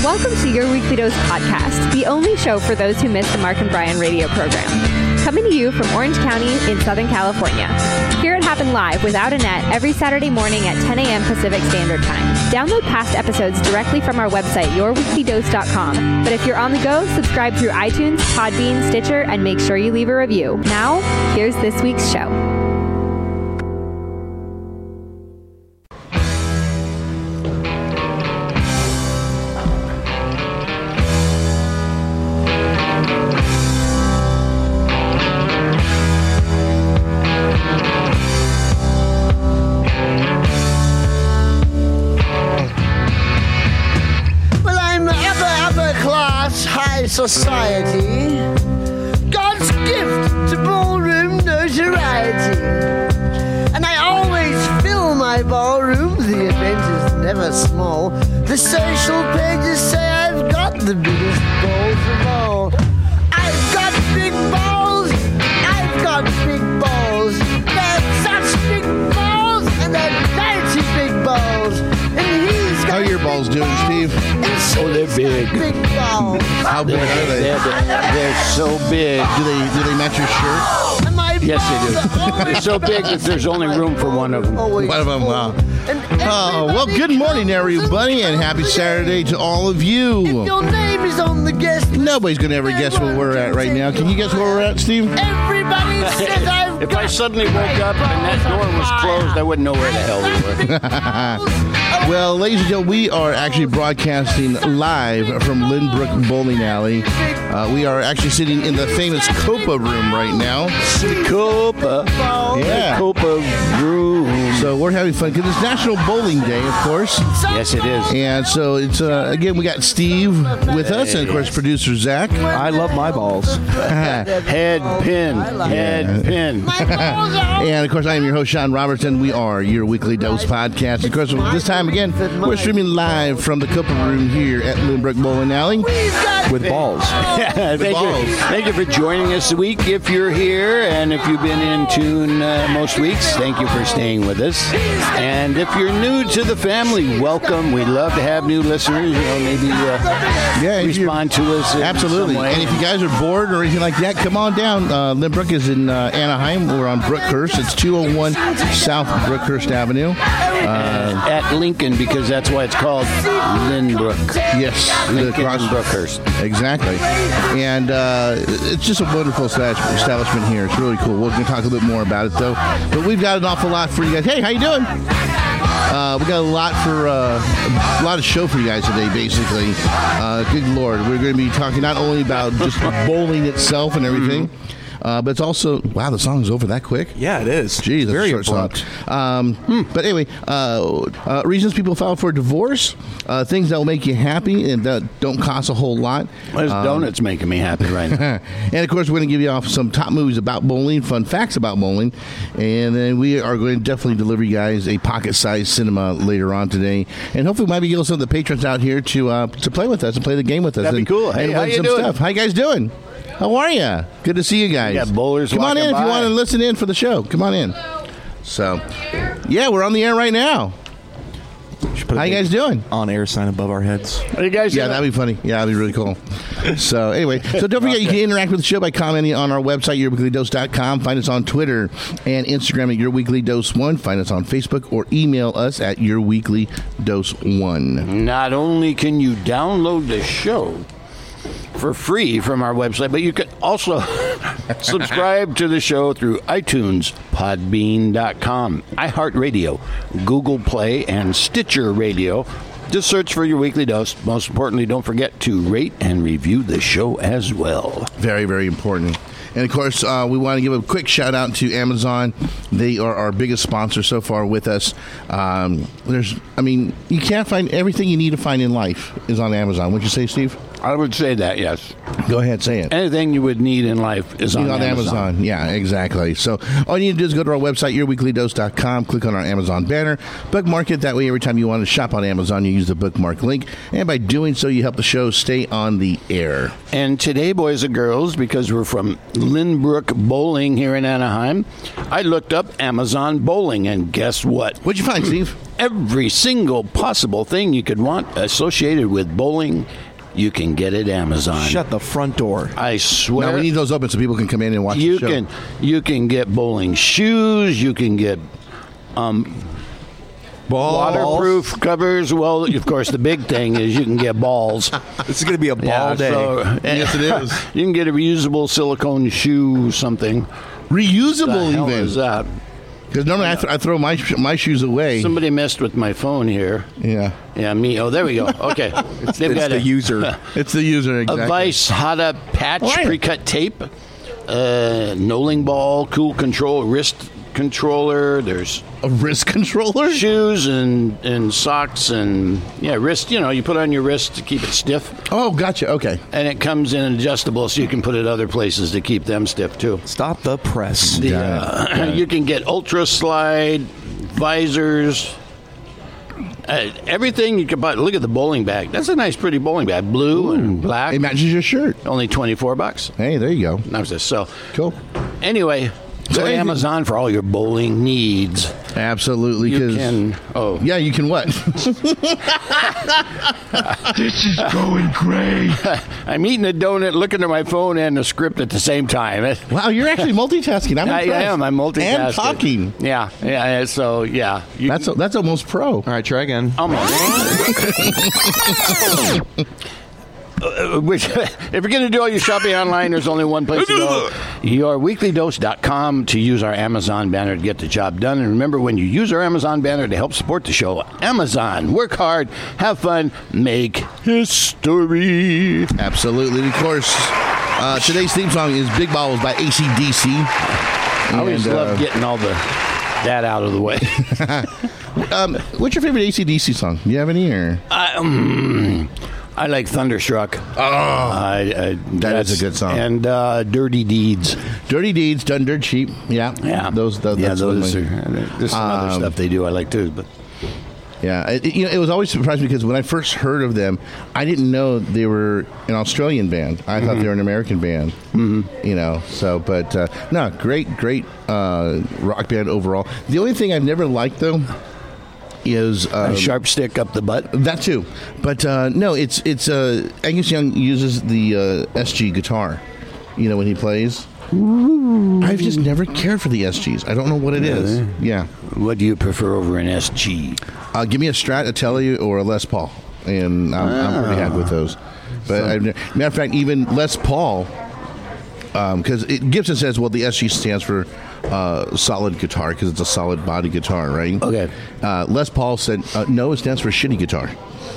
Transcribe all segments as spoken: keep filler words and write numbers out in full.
Welcome to Your Weekly Dose podcast, the only show for those who miss the Mark and Brian radio program. Coming to you from Orange County in Southern California. Hear it happen live without a net every Saturday morning at ten a.m. Pacific Standard Time. Download past episodes directly from our website, your weekly dose dot com. But if you're on the go, subscribe through iTunes, Podbean, Stitcher, and make sure you leave a review. Now, here's this week's show. Society, God's gift to ballroom notoriety. And I always fill my ballroom, the event is never small. The social pages say I've got the biggest balls of all. I've got big balls, I've got big balls. They're such big balls, and they're dirty big balls. And he's got How are your balls doing, Steve? Oh, they're big. Big balls. How big are they? They're, they're so big. Do they do they match your shirt? Yes, they do. They're so big that there's only room for one of them. One of them, wow. Oh, well, good morning, everybody, and happy Saturday to all of you. Your name is on the guest list. Nobody's going to ever guess where we're at right now. Can you guess where we're at, Steve? Everybody says I've If I suddenly woke up and that door was closed, I wouldn't know where the hell we were. Well, ladies and gentlemen, we are actually broadcasting live from Lynbrook Bowling Alley. Uh, we are actually sitting in the famous Copa room right now. Copa. Yeah. Copa room. So we're having fun because it's National Bowling Day, of course. Yes, it is. And so it's, uh, again, we got Steve with us and, of course, producer Zach. I love my balls. Head pin. Head pin. And, of course, I am your host, Sean Robertson. We are your Weekly Dose podcast. Of course, this time, again, we're streaming live from the Copa room here at Lynbrook Bowling Alley. With balls. Yeah, thank, balls. you, thank you for joining us this week. If you're here and if you've been in tune uh, most weeks, thank you for staying with us. And if you're new to the family, welcome. We love to have new listeners. You know, maybe uh, Yeah, if you're- respond to us. in Absolutely. some way. And if you guys are bored or anything like that, come on down. Uh, Lynbrook is in uh, Anaheim. We're on Brookhurst. It's two oh one South Brookhurst Avenue. Uh, at Lincoln, because that's why it's called Lynbrook. yes. the Lincoln cross- and Brookhurst. Exactly. And uh, it's just a wonderful establish- establishment here. It's really cool. We're going to talk a little bit more about it, though. But we've got an awful lot for you guys. Hey, how you doing? Uh, we got a lot for uh, a lot of show for you guys today, basically. Uh, good Lord, we're going to be talking not only about just bowling itself and everything, uh, but it's also wow, the song's over that quick. Yeah, it is. Gee, that's very a short abrupt. song. Um, But anyway, uh, uh, reasons people file for divorce, uh, things that will make you happy and that don't cost a whole lot. Well, Um, donuts making me happy right now. and of course, we're going to give you off some top movies about bowling, fun facts about bowling, and then we are going to definitely deliver you guys a pocket-sized cinema later on today, and hopefully, maybe get some of the patrons out here to uh, to play with us and play the game with us. That'd be and, cool. Hey, and how win you some doing? stuff. How you guys doing? How are you? Good to see you guys. We got bowlers Come on in walking if you by. want to listen in for the show. Come on in. So, yeah, we're on the air right now. Should put a How you big guys doing? on-air sign above our heads. Are you guys Yeah, doing? that'd be funny. Yeah, that'd be really cool. So anyway, so don't forget you can interact with the show by commenting on our website, your weekly dose dot com. Find us on Twitter and Instagram at your weekly dose one. Find us on Facebook or email us at your weekly dose one. Not only can you download the show for free from our website, but you can also subscribe to the show through iTunes, podbean dot com, iHeartRadio, Google Play, and Stitcher Radio. Just search for Your Weekly Dose. Most importantly, don't forget to rate and review the show as well. Very, very important. And, of course, uh, we want to give a quick shout-out to Amazon. They are our biggest sponsor so far with us. Um, there's, I mean, you can't find everything you need to find in life is on Amazon. Wouldn't you say, Steve? I would say that, yes. Go ahead, say it. Anything you would need in life is on, on Amazon. Amazon. Yeah, exactly. So all you need to do is go to our website, your weekly dose dot com, click on our Amazon banner, bookmark it. That way, every time you want to shop on Amazon, you use the bookmark link. And by doing so, you help the show stay on the air. And today, boys and girls, because we're from Lynbrook Bowling here in Anaheim, I looked up Amazon Bowling, and guess what? What'd you find, Steve? Every single possible thing you could want associated with bowling, you can get at Amazon. Shut the front door. I swear. Now we need those open so people can come in and watch you the show. can you can get bowling shoes. You can get um, waterproof covers. Well, of course, the big thing is you can get balls. This is going to be a ball Yeah, day. so- Yes, it is. You can get a reusable silicone shoe, something. Reusable The hell even. is that? Because normally I, th- I throw my sh- my shoes away. Somebody messed with my phone here. yeah. Yeah, me. Oh, there we go. Okay. They've It's got the a, user. It's the user, a exactly. Vice Hada patch Right. pre-cut tape, uh, Knowling ball, cool control, wrist controller. There's A wrist controller? shoes and, and socks and, yeah, wrist. You know, you put it on your wrist to keep it stiff. Oh, gotcha. Okay. And it comes in adjustable so you can put it other places to keep them stiff, too. Stop the press. The, Got uh, you can get ultra slide, visors, uh, everything you can buy. Look at the bowling bag. That's a nice, pretty bowling bag. Blue and black. It matches your shirt. Only twenty-four bucks. Hey, there you go. That was just so. Cool. Anyway, So go to anything- Amazon for all your bowling needs. Absolutely. You 'cause- can. Oh, Yeah, you can what? This is going great. I'm eating a donut, looking at my phone and the script at the same time. Wow, you're actually multitasking. I'm I, I impressed. am. I'm multitasking. And talking. Yeah, yeah. So yeah, you, That's that's almost pro. All right, try again. almost. Uh, which, if you're going to do all your shopping online, there's only one place to go. your weekly dose dot com to use our Amazon banner to get the job done. And remember, when you use our Amazon banner to help support the show, Amazon, work hard, have fun, make history. Absolutely. Of course, uh, today's theme song is Big Balls by A C D C. I always And, love uh, getting all the that out of the way. Um, what's your favorite A C D C song? Do you have any? Or? I, um, I like Thunderstruck. Oh, I, I, That is that's- a good song. And uh, Dirty Deeds. Dirty Deeds, Done Dirt Cheap. Yeah. Yeah, Those, those, yeah, that's those one are. of my- There's some other Um, stuff they do I like too, but. Yeah, it, it- you know, it was always surprising because when I first heard of them, I didn't know they were an Australian band. I thought they were an American band. Mm-hmm. You know, so but uh, no, great, great uh, rock band overall. The only thing I've never liked though is uh, A sharp stick up the butt. that too. But uh, no, it's it's uh, Angus Young uses the uh, S G guitar. You know when he plays. I've just never cared for the S Gs. I don't know what it is. Yeah. What do you prefer over an S G? Uh, give me a Strat, a Tele, or a Les Paul, and I'm, I'm pretty happy with those. But I've ne- matter of fact, even Les Paul, because it Gibson says, well, the S G stands for uh, solid guitar because it's a solid body guitar, right? Okay. Uh, Les Paul said, uh, no, it stands for shitty guitar.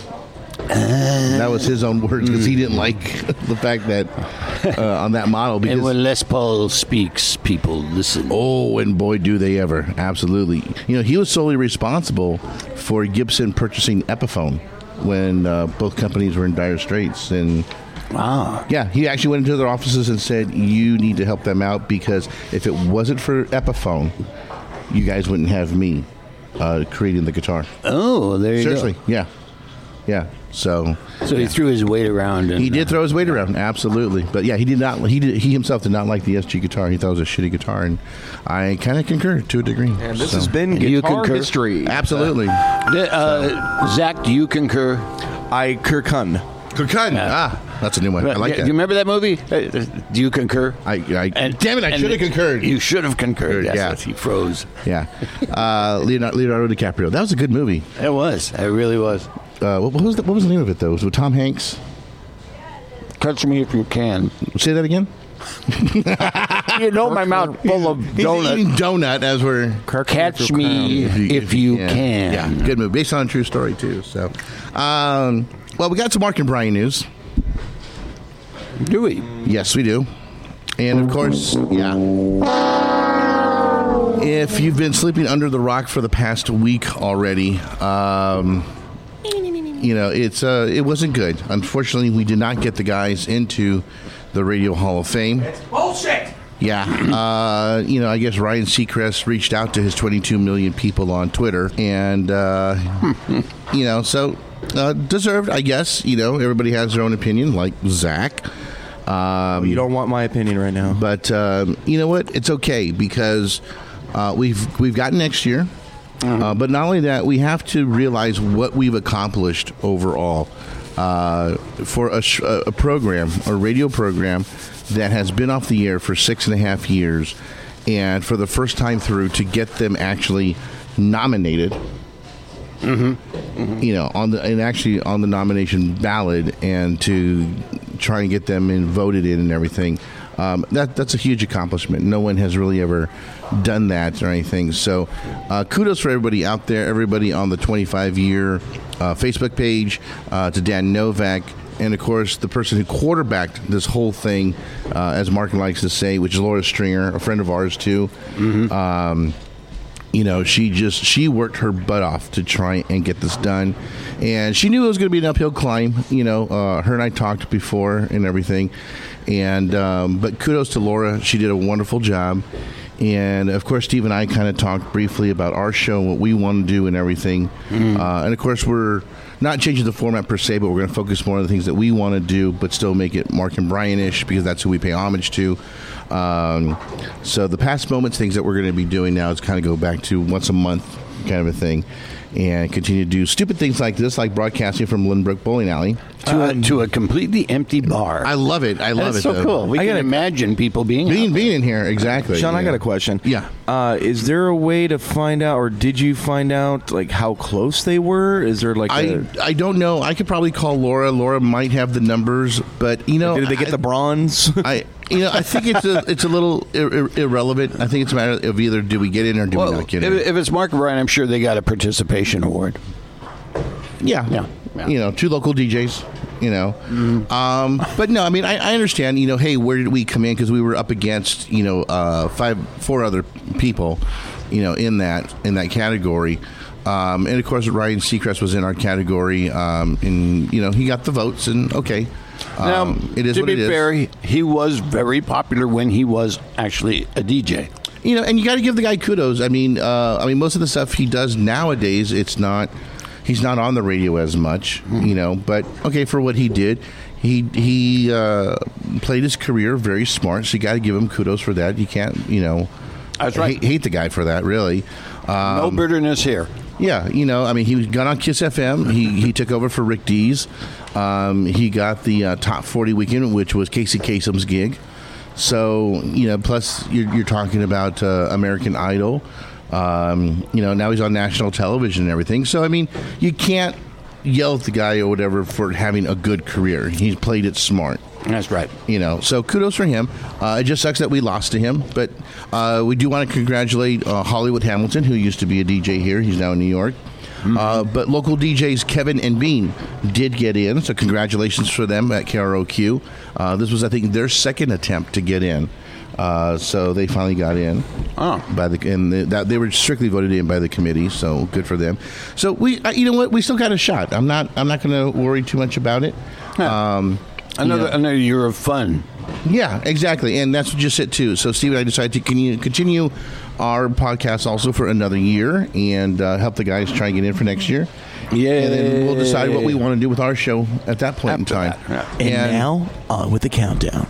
That was his own words because he didn't like the fact that uh, on that model because And when Les Paul speaks, people listen. oh, and boy, do they ever! Absolutely. You know, he was solely responsible for Gibson purchasing Epiphone when uh, both companies were in dire straits. And Wow. yeah, he actually went into their offices and said, "You need to help them out because if it wasn't for Epiphone, you guys wouldn't have me uh, creating the guitar." Oh, there you Seriously, go. yeah, yeah. So So he threw his weight around. And, he did throw his weight around, absolutely. But yeah, he did not. He did. He himself did not like the S G guitar. He thought it was a shitty guitar, and I kind of concur to a degree. And this So- has been You Guitar concur? History. absolutely. Uh, Zach, do you concur? I Kirkun. Kirkun. Ah, that's a new one. I like do that. you remember that movie? Uh, Do you concur? I, I damn it! I and should have concurred. You should have concurred. Yes, Yeah. yes, he froze. yeah, uh, Leonardo, Leonardo DiCaprio. That was a good movie. It was. It really was. Uh, what, what was the, what was the name of it though? Was it with Tom Hanks? Touch me if you can. Say that again. You know my mouth full of He's donut. eating donut as we're. Catch me if you yeah. can. Yeah, good movie based on a true story too. So, um, well, we got some Mark and Brian news. Do we? Yes, we do. And of course, yeah. If you've been sleeping under the rock for the past week already, um, you know it's uh, it wasn't good. Unfortunately, we did not get the guys into the Radio Hall of Fame. It's bullshit. Yeah, uh, you know, I guess Ryan Seacrest reached out to his twenty-two million people on Twitter, and uh, you know, so uh, deserved, I guess. You know, everybody has their own opinion, like Zach. Um, You don't want my opinion right now. But um, you know what? It's okay because uh, we've we've got next year. Uh, but not only that, we have to realize what we've accomplished overall uh, for a, sh- a program, a radio program that has been off the air for six and a half years, and for the first time through to get them actually nominated. Mm-hmm. Mm-hmm. You know, on the and actually on the nomination ballot, and to try and get them in voted in and everything. Um, that that's a huge accomplishment. No one has really ever done that or anything. So, uh, kudos for everybody out there, everybody on the twenty-five year uh, Facebook page, uh, to Dan Novak, and of course the person who quarterbacked this whole thing, uh, as Mark likes to say, which is Laura Stringer, a friend of ours too. Mm-hmm. Um, You know, she just she worked her butt off to try and get this done, and she knew it was going to be an uphill climb. You know, uh, her and I talked before and everything, and um, but kudos to Laura. She did a wonderful job, and of course, Steve and I kind of talked briefly about our show, what we want to do, and everything. Mm. Uh, and of course, we're not changing the format per se, but we're going to focus more on the things that we want to do, but still make it Mark and Brian-ish because that's who we pay homage to. Um, so the past moments, things that we're going to be doing now is kind of go back to once a month kind of a thing, and continue to do stupid things like this, like broadcasting from Lynbrook Bowling Alley to, uh, a, to a completely empty bar. I love it. I love That's it. so though. cool. We I can gotta- imagine people being Being out being in here, exactly. Sean, I yeah. got a question. Yeah. Uh, is there a way to find out, or did you find out, like, how close they were? Is there, like, I a... I don't know. I could probably call Laura. Laura might have the numbers, but you know, Did they get I, the bronze? I you know I think it's a it's a little ir- ir- irrelevant. I think it's a matter of either do we get in or do Well, we not get if, in. if it's Mark and Brian, I'm sure they got a participation award. Yeah. Yeah, yeah. You know, two local D Js, you know. Mm. Um, but no, I mean, I, I understand, you know, hey, where did we come in? Because we were up against, you know, uh, five, four other people, you know, in that, in that category. Um, and of course, Ryan Seacrest was in our category. Um, and, you know, he got the votes and okay. Now, Um, it is to what be it is. fair, he, he was very popular when he was actually a D J. You know, and you got to give the guy kudos. I mean, uh, I mean, most of the stuff he does nowadays, it's not. He's not on the radio as much, you know. But okay, for what he did, he he uh, played his career very smart. So you got to give him kudos for that. You can't, you know, That's right. hate, hate the guy for that. Really, um, No bitterness here. yeah, you know, I mean, he got on Kiss F M. He he took over for Rick Dees. Um, he got the uh, Top forty weekend, which was Casey Kasem's gig. So, you know, plus you're, you're talking about uh, American Idol. Um, you know, now he's on national television and everything. So, I mean, you can't yell at the guy or whatever for having a good career. He's played it smart. That's right. You know, so kudos for him. Uh, it just sucks that we lost to him, but uh, we do want to congratulate uh, Hollywood Hamilton, who used to be a D J here. He's now in New York. Mm-hmm. Uh, but local D Js Kevin and Bean did get in, so congratulations for them at K R O Q. Uh, this was, I think, their second attempt to get in. Uh, so they finally got in. Oh. By the and the, that they were strictly voted in by the committee, so good for them. So we, uh, you know what, we still got a shot. I'm not, I'm not going to worry too much about it. Um, Another, you know. another year of fun. Yeah, exactly, and that's just it too. So Steve and I decided to continue, continue our podcast also for another year and uh, help the guys try and get in for next year. Yeah, And then we'll decide what we want to do with our show at that point After in time. that, And, now, on with the countdown.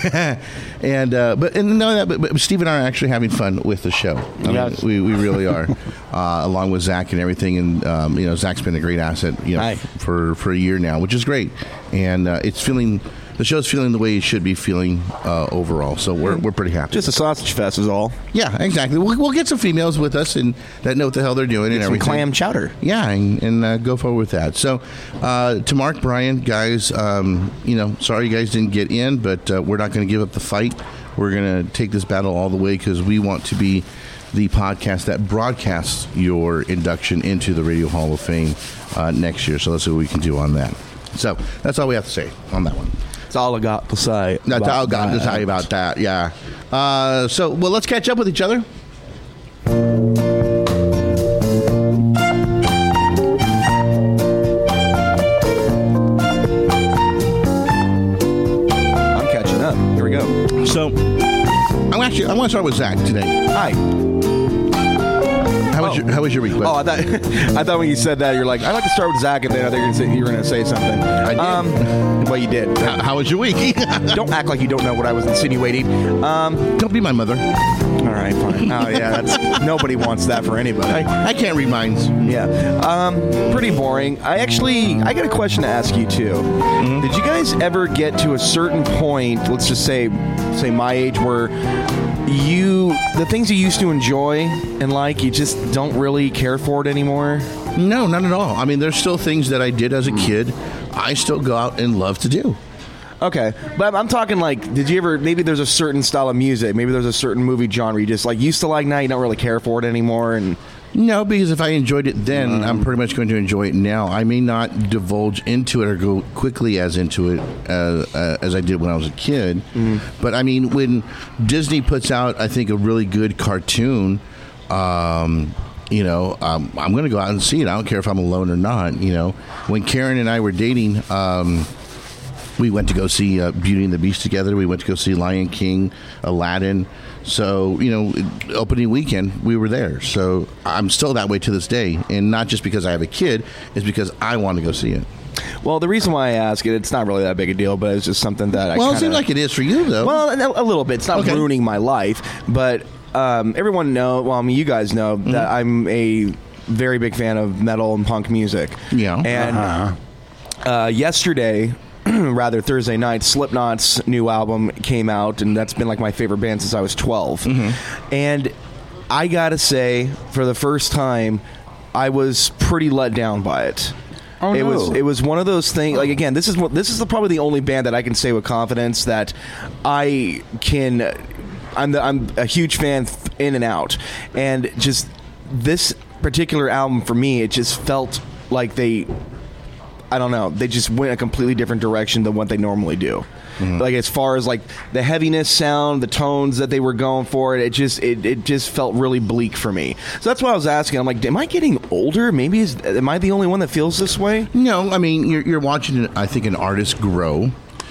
and uh, but and no, that but, but Steve and I are actually having fun with the show. I Yes. mean, we we really are, uh, along with Zach and everything. And um, you know, Zach's been a great asset, you know, Hi. for for a year now, which is great. And uh, it's feeling the show's feeling the way it should be feeling uh, overall. So we're we're pretty happy. Just a sausage fest is all. Yeah, exactly. We'll, we'll get some females with us and that know what the hell they're doing and Some everything. clam chowder. Yeah, and, and uh, go forward with that. So, uh, to Mark, Brian, guys, um, you know, sorry you guys didn't get in, but uh, we're not going to give up the fight. We're going to take this battle all the way because we want to be the podcast that broadcasts your induction into the Radio Hall of Fame uh, next year. So let's see what we can do on that. So that's all we have to say on that one. That's all I got to say. That's about all I got to that. say about that. Yeah. Uh, so, well, let's catch up with each other. I'm catching up. Here we go. So, I'm actually I want to start with Zach today. Hi. How was was your, how was your week, bud? Oh, I thought I thought when you said that, you're like, I'd like to start with Zach, and then I think you're gonna say, you were going to say something. I did. Um, well, you did. how, how was your week? Don't act like you don't know what I was insinuating. Um, Don't be my mother. all right, fine. Oh, yeah, that's nobody wants that for anybody. I, I can't read minds. Yeah. Um, pretty boring. I actually, I got a question to ask you, too. Mm-hmm. Did you guys ever get to a certain point, let's just say, say my age, where you, the things you used to enjoy and like, you just don't really care for it anymore? No, not at all. I mean, there's still things that I did as a kid I still go out and love to do. Okay, but I'm talking like, did you ever, maybe there's a certain style of music, maybe there's a certain movie genre you just like used to like, now you don't really care for it anymore? And No, because if I enjoyed it then, Mm. I'm pretty much going to enjoy it now. I may not divulge into it or go quickly as into it uh, uh, as I did when I was a kid. Mm. But I mean, when Disney puts out, I think, a really good cartoon, um, you know, um, I'm going to go out and see it. I don't care if I'm alone or not. You know, when Karen and I were dating, um, we went to go see uh, Beauty and the Beast together. We went to go see Lion King, Aladdin. So, you know, opening weekend, we were there. So I'm still that way to this day. And not just because I have a kid, it's because I want to go see it. well, the reason why I ask it, it's not really that big a deal, but it's just something that I Well, kinda, it seems like it is for you, though. well, a, a little bit. It's not Okay. ruining my life, but um, everyone know, well, I mean, you guys know Mm-hmm. that I'm a very big fan of metal and punk music. Yeah. And Uh-huh. uh, yesterday, rather Thursday night, Slipknot's new album came out, and that's been like my favorite band since I was twelve. Mm-hmm. And I gotta say, for the first time, I was pretty let down by it. Oh, it no. was it was one of those things. Like, again, this is what this is the, probably the only band that I can say with confidence that I can. I'm the, I'm a huge fan th- in and out, and just this particular album for me, it just felt like they. I don't know. They just went a completely different direction than what they normally do. Mm-hmm. Like, as far as like the heaviness sound, the tones that they were going for, it just it, it just felt really bleak for me. So that's why I was asking. I'm like, am I getting older? Maybe is am I the only one that feels this way? No, I mean, you're, you're watching, I think, an artist grow.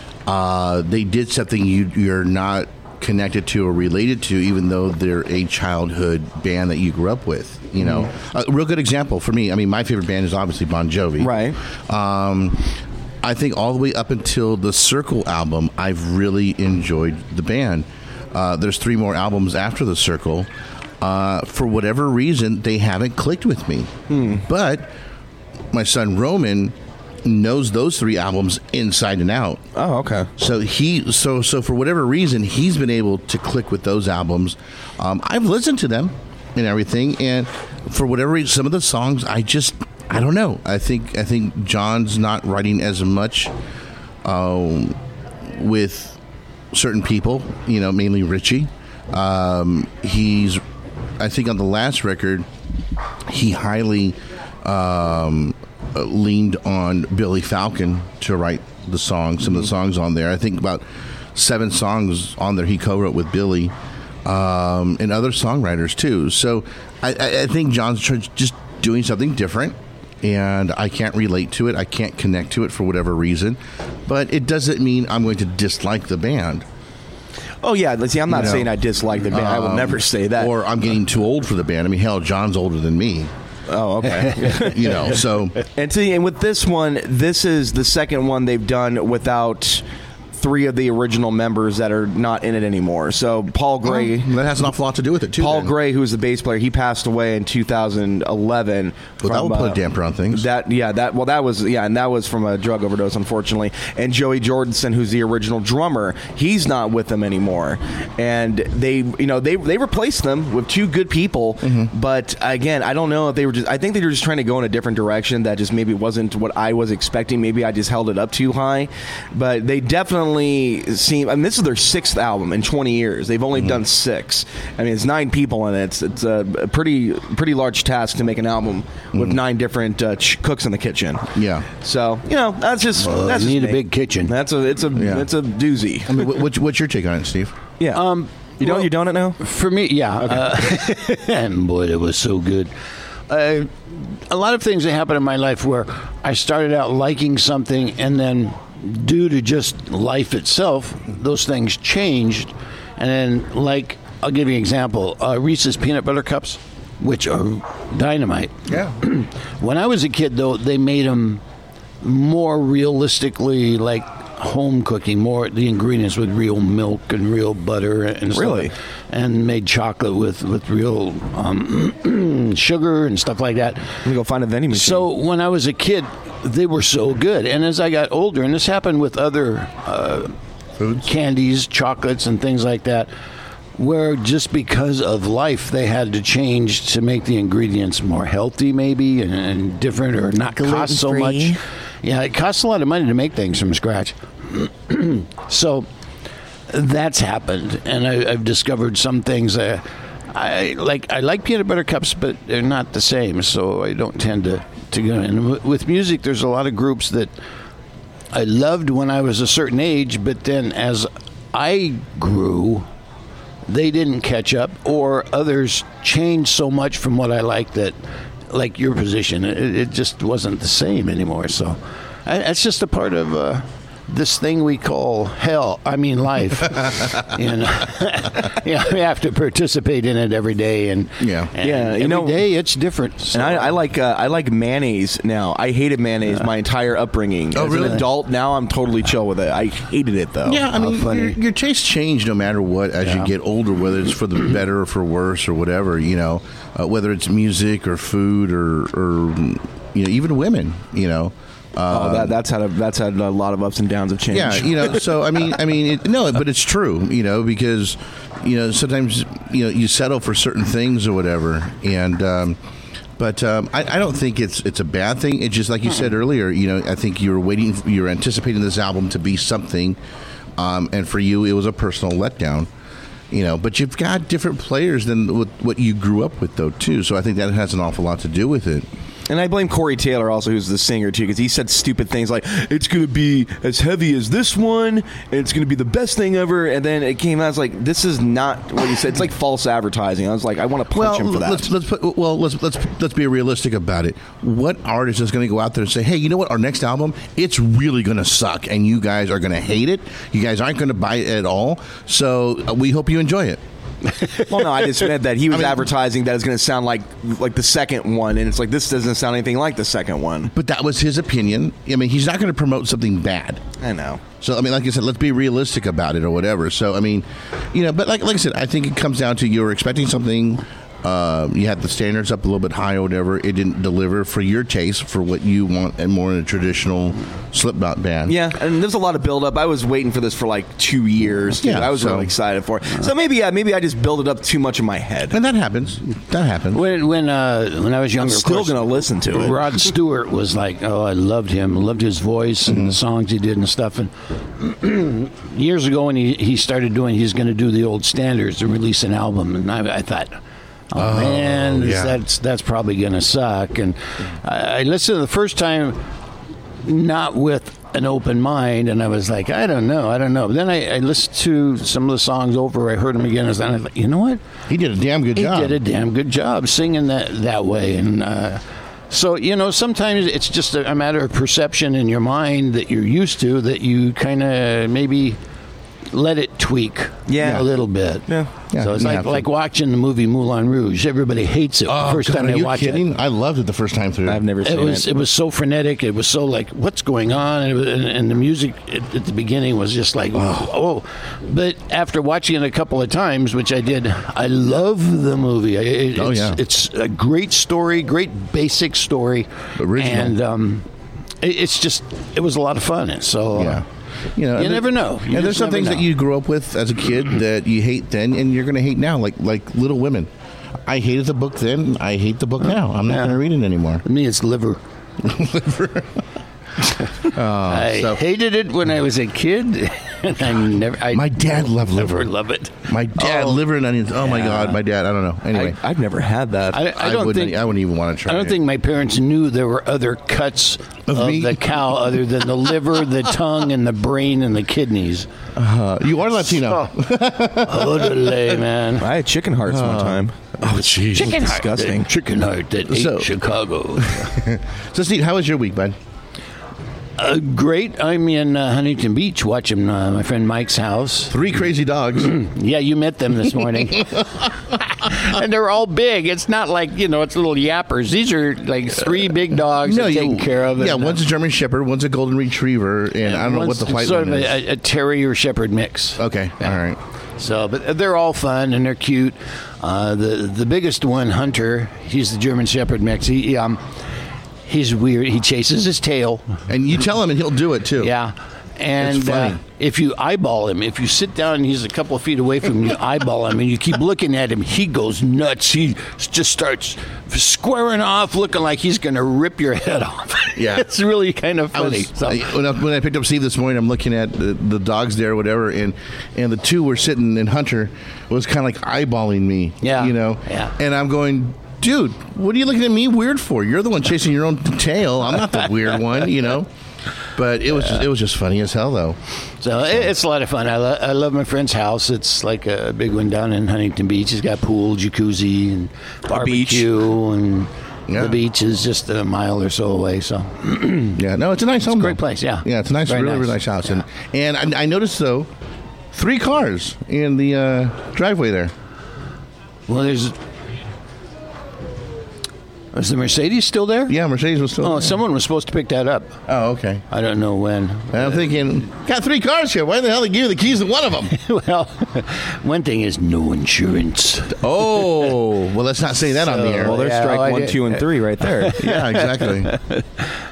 Uh, they did something you, you're not connected to or related to, even though they're a childhood band that you grew up with. You know, a real good example for me. I mean, my favorite band is obviously Bon Jovi. Right. Um, I think all the way up until the Circle album, I've really enjoyed the band. Uh, there's three more albums after the Circle. Uh, for whatever reason, they haven't clicked with me. Hmm. But my son Roman knows those three albums inside and out. Oh, okay. So he, so so for whatever reason, he's been able to click with those albums. Um, I've listened to them and everything, and for whatever reason, some of the songs, I just, I don't know. I think I think John's not writing as much um, with certain people, you know, mainly Richie. Um, he's, I think on the last record, he highly um, leaned on Billy Falcon to write the songs, some of the songs on there. I think about seven songs on there he co-wrote with Billy, um, and other songwriters too. So I, I, I think John's tr- just doing something different, and I can't relate to it. I can't connect to it for whatever reason, but it doesn't mean I'm going to dislike the band. Oh, yeah. Let's see. I'm not You know, saying I dislike the band. I will Um, never say that. Or I'm getting too old for the band. I mean, hell, John's older than me. Oh, okay. You know, so And see, and with this one, this is the second one they've done without three of the original members that are not in it anymore. So Paul Gray, Well, that has an awful lot to do with it too. Paul then. Gray, who's the bass player, he passed away in two thousand eleven. Well, that from, will put uh, a damper on things. That yeah, that well, that was yeah, and that was from a drug overdose, unfortunately. And Joey Jordison, who's the original drummer, he's not with them anymore. And they, you know, they they replaced them with two good people. Mm-hmm. But again, I don't know if they were just. I think they were just trying to go in a different direction that just maybe wasn't what I was expecting. Maybe I just held it up too high. But they definitely seem. I mean, this is their sixth album in twenty years. They've only mm-hmm. done six. I mean, it's nine people in it. It's, it's a, a pretty pretty large task to make an album mm-hmm. with nine different uh, ch- cooks in the kitchen. Yeah. So you know, that's just Well, that's you just need me. a big kitchen. That's a it's a Yeah. it's a doozy. I mean, what, what's- what's your take on it, Steve? Yeah. Um, you don't well, you don't it now? For me, yeah. Uh, and boy, it was so good. Uh, a lot of things that happened in my life where I started out liking something, and then due to just life itself, those things changed. And then, like, I'll give you an example. Uh, Reese's Peanut Butter Cups. which are dynamite. Yeah. When I was a kid, though, they made them more realistically like home cooking, more the ingredients with real milk and real butter and stuff. Really? And made chocolate with, with real um, sugar and stuff like that. Let me go find a vending machine. So when I was a kid, they were so good. And as I got older, and this happened with other uh, Foods? candies, chocolates, and things like that, where just because of life, they had to change to make the ingredients more healthy, maybe, and, and different, or not cost so much. Gluten-free. Yeah, it costs a lot of money to make things from scratch. So that's happened, and I, I've discovered some things. Uh, I like I like peanut butter cups, but they're not the same, so I don't tend to, to go. And w- with music, there's a lot of groups that I loved when I was a certain age, but then as I grew, they didn't catch up, or others changed so much from what I liked that, like your position, it, it just wasn't the same anymore. So I, that's just a part of uh, this thing we call hell. I mean, life. And you know, we have to participate in it every day, and Yeah. and Yeah, you every know- day it's different. So, And I, I like uh, I like mayonnaise now. I hated mayonnaise my entire upbringing. Oh, As really? an adult, now I'm totally chill with it. I hated it though. Yeah, I mean, funny. your, your tastes change no matter what as Yeah. you get older, whether it's for the better or for worse or whatever, you know, uh, whether it's music or food or, or, you know, even women, you know. Oh, that, that's had a that's had a lot of ups and downs of change. Yeah, you know, so I mean, I mean, it, no, but it's true, you know, because you know sometimes you know you settle for certain things or whatever, and um, but um, I, I don't think it's it's a bad thing. It's just like you said earlier, you know, I think you were waiting, you were anticipating this album to be something, um, and for you, it was a personal letdown. You know, but you've got different players than what, what you grew up with, though, too. So I think that has an awful lot to do with it. And I blame Corey Taylor also, who's the singer, too, because he said stupid things like, it's going to be as heavy as this one, and it's going to be the best thing ever. And then it came out, I was like, this is not what he said. It's like false advertising. I was like, I want to punch Well, him for that. let's let's put, well let's let's let's be realistic about it. What artist is going to go out there and say, "Hey, you know what? Our next album, it's really going to suck, and you guys are going to hate it. You guys aren't going to buy it at all. So uh, we hope you enjoy it." Well, no, I just meant that he was I mean- advertising that it's going to sound like like the second one, and it's like, this doesn't sound anything like the second one. But that was his opinion. I mean, he's not going to promote something bad. I know. So I mean, like I said, let's be realistic about it or whatever. So I mean, you know, but like like I said, I think it comes down to you were expecting something. Uh, you had the standards up a little bit high or whatever. It didn't deliver for your taste for what you want, and more in a traditional Slipknot band. Yeah, and there's a lot of build up. I was waiting for this for like two years. Dude. Yeah, I was so- really excited for it. So maybe, yeah, maybe I just built it up too much in my head. And that happens. That happens. when when uh, when I was younger, I'm of still course, going to listen to it. Rod Stewart was like, oh, I loved him. I loved his voice and the songs he did and stuff. And years ago, when he, he started doing, he's going to do the old standards and release an album. And I, I thought, oh, man, this- yeah. that's that's probably going to suck. And I, I listened to the first time, not with an open mind, and I was like, I don't know, I don't know. But then I, I listened to some of the songs over. I heard them again, and I was like, you know what? He did a damn good He job. did a damn good job singing that that way, and uh, so you know sometimes it's just a, a matter of perception in your mind that you're used to, that you kind of maybe let it tweak, Yeah. a little bit. Yeah. Yeah, so it's you like have to. like watching the movie Moulin Rouge. Everybody hates it the Oh, first God, time are they you watch kidding? it. I loved it the first time through. I've never It seen was it. it was so frenetic. It was so like, what's going on? And, it was, and, and the music at, at the beginning was just like, oh. But after watching it a couple of times, which I did, I love the movie. I- It, Oh, it's, yeah. it's a great story, great basic story, Original. and um, it, it's just it was a lot of fun. So uh, Yeah. You know, You and never there- know. You and there's just some never things know. that you grew up with as a kid that you hate then, and you're going to hate now, like like Little Women. I hated the book then. I hate the book now. I'm not Yeah. going to read it anymore. For me, it's liver. I so- hated it when I was a kid, and I never. I My dad loved never liver. love it. My dad, Oh. liver and onions. Oh my God, my dad. I don't know. Anyway, I, I've never had that. I, I don't wouldn't. think I wouldn't even want to try. I don't it. think my parents knew there were other cuts Of of, meat? the cow other than the liver, the tongue, and the brain and the kidneys. Uh, you are Latino. Odele, man. I had chicken hearts one time. Oh, jeez. Chicken heart. disgusting. that Chicken heart that ate So- Chicago. So, Steve, how was your week, bud? Uh, great. I'm in uh, Huntington Beach watching uh, my friend Mike's house. Three crazy dogs. Yeah, you met them this morning. And they're all big. It's not like, you know, it's little yappers. These are like three big dogs No, that you- taken care of. Yeah, and, uh, one's a German Shepherd, one's a Golden Retriever, and I don't know what one's the white sort one of is. a, a terrier shepherd mix. Okay, all right. So, but they're all fun and they're cute. Uh, the the biggest one, Hunter, he's the German Shepherd mix. He um, he's weird. He chases his tail. And you tell him, and he'll do it too. Yeah. And It's funny. uh, if you eyeball him, if you sit down and he's a couple of feet away from you, eyeball him, and you keep looking at him, he goes nuts. He just starts squaring off, looking like he's going to rip your head off. Yeah. It's really kind of I funny. was, So- I- when, I, when I picked up Steve this morning, I'm looking at the, the dogs there, or whatever, and and the two were sitting, and Hunter was kind of like eyeballing me. Yeah. you know. Yeah. And I'm going, dude, what are you looking at me weird for? You're the one chasing your own tail. I'm not the weird one, you know. But it was just, it was just funny as hell, though. So it- it's a lot of fun. I, lo- I love my friend's house. It's like a big one down in Huntington Beach. He's got pool, jacuzzi, and barbecue, and Yeah. the beach is just a mile or so away. So Yeah, no, it's a nice home. a great though. place, yeah. Yeah, it's a nice, Very really, nice. really nice house. And and I, I noticed though, three cars in the uh, driveway there. well, there's is the Mercedes still there? Yeah, Mercedes was still. Oh, there. someone was supposed to pick that up. Oh, okay. I don't know when. And I'm thinking, got three cars here. Why the hell they give you the keys to one of them? Well, one thing is no insurance. Oh, well, let's not say that on the air. Well, there's Yeah, strike oh, I one, did- two, and three right there. Yeah, exactly.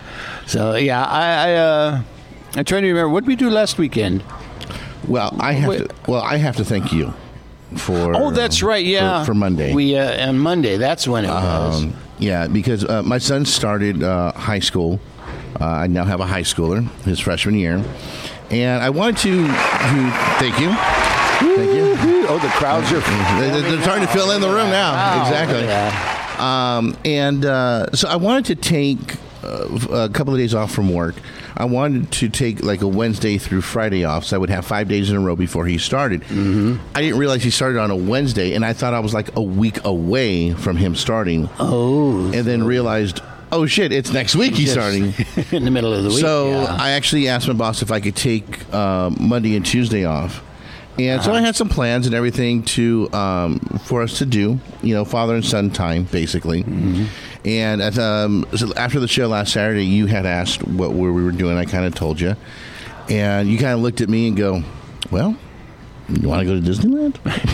So yeah, I I, uh, I'm trying to remember what did we do last weekend. Well, I have Wait. to. Well, I have to thank you for. Oh, that's right. Yeah, For, for Monday. We uh, on Monday. That's when it was. Um, yeah, because uh, my son started uh, high school. Uh, I now have a high schooler, his freshman year, and I wanted to, to thank you, thank you. Oh, the crowds are. They- They're starting to fill in the room now. Wow. Exactly. Yeah. Um, and uh, so I wanted to take uh, a couple of days off from work. I wanted to take like a Wednesday through Friday off, so I would have five days in a row before he started. Mm-hmm. I didn't realize he started on a Wednesday, and I thought I was like a week away from him starting. Oh. And then realized, oh shit, it's next week he's starting. in the middle of the week. So yeah. I actually asked my boss if I could take uh, Monday and Tuesday off. And so I had some plans and everything to um, for us to do, you know, father and son time, basically. Mm-hmm. And at, um, so after the show last Saturday, you had asked what we were doing. I kind of told you. And you kind of looked at me and go, well, you want to go to Disneyland?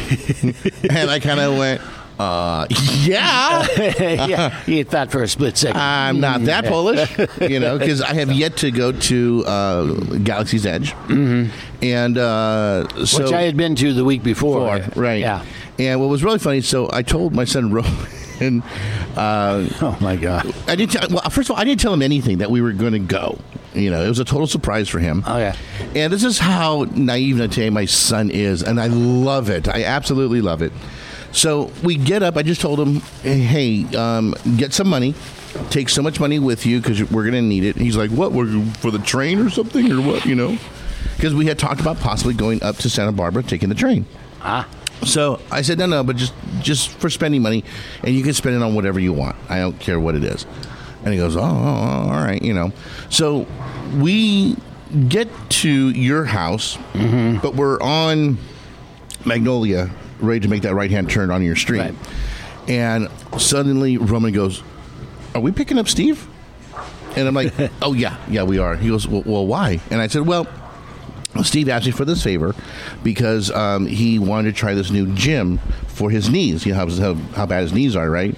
And I kind of went, uh, yeah. yeah, you thought for a split second. I'm not that Polish, you know, because I have yet to go to uh, Galaxy's Edge, mm-hmm. and uh, so Which I had been to the week before. Before, right? Yeah. And what was really funny, so I told my son Roman, uh, Oh my God. I didn't. Tell, well, first of all, I didn't tell him anything that we were going to go. You know, it was a total surprise for him. Oh yeah. And this is how naive Nate, my son, is, and I love it. I absolutely love it. So we get up. I just told him, hey, um, get some money. Take so much money with you because we're going to need it. And he's like, what? We're for the train or something or what? You know, because we had talked about possibly going up to Santa Barbara, taking the train. Ah. So I said, no, no, but just just for spending money, and you can spend it on whatever you want. I don't care what it is. And he goes, oh, oh, oh, all right, you know. So we get to your house, mm-hmm. but we're on Magnolia, ready to make that right-hand turn on your street. Right. And suddenly Roman goes, are we picking up Steve? And I'm like, oh, yeah, yeah, we are. He goes, well, well why? And I said, well, Steve asked me for this favor because um, he wanted to try this new gym for his knees. You know how, how, how bad his knees are, right?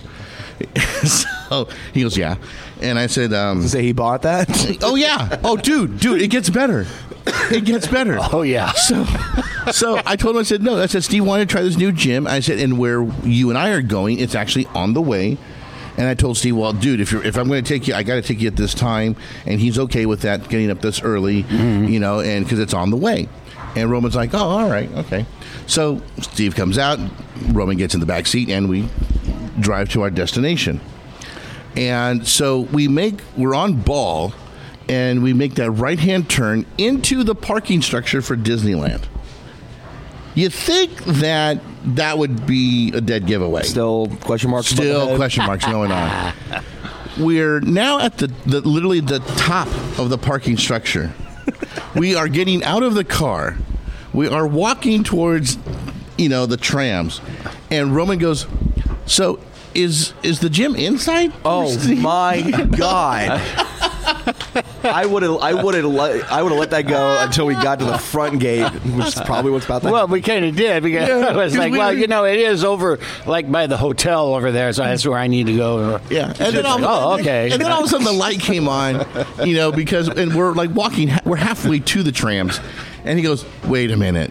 So he goes, yeah. And I said, um, Say he bought that? oh, yeah. Oh, dude, dude, it gets better. It gets better. Oh yeah. So, so I told him, I said, no. I said, Steve wanted to try this new gym. I said, and where you and I are going, it's actually on the way. And I told Steve, well, dude, if you're if I'm going to take you, I got to take you at this time. And he's okay with that, getting up this early, mm-hmm. you know, and because it's on the way. And Roman's like, oh, all right, okay. So Steve comes out, Roman gets in the back seat, and we drive to our destination. And so we make, we're on Ball, and we make that right-hand turn into the parking structure for Disneyland. You think that that would be a dead giveaway. Still question marks. above the Still head? question marks going on. we're now at the, the literally the top of the parking structure. We are getting out of the car. We are walking towards, you know, the trams, and Roman goes, "So is is the gym inside?" Oh my God! I would have, I would have, I would have let that go until we got to the front gate, which is probably what's about to Well, we kind of did because Yeah, I was 'cause like, we well, were- you know, it is over like by the hotel over there, so that's where I need to go. Yeah, and then all, oh, okay. And then all of a sudden the light came on, you know, because and we're like walking, we're halfway to the trams, and he goes, "Wait a minute,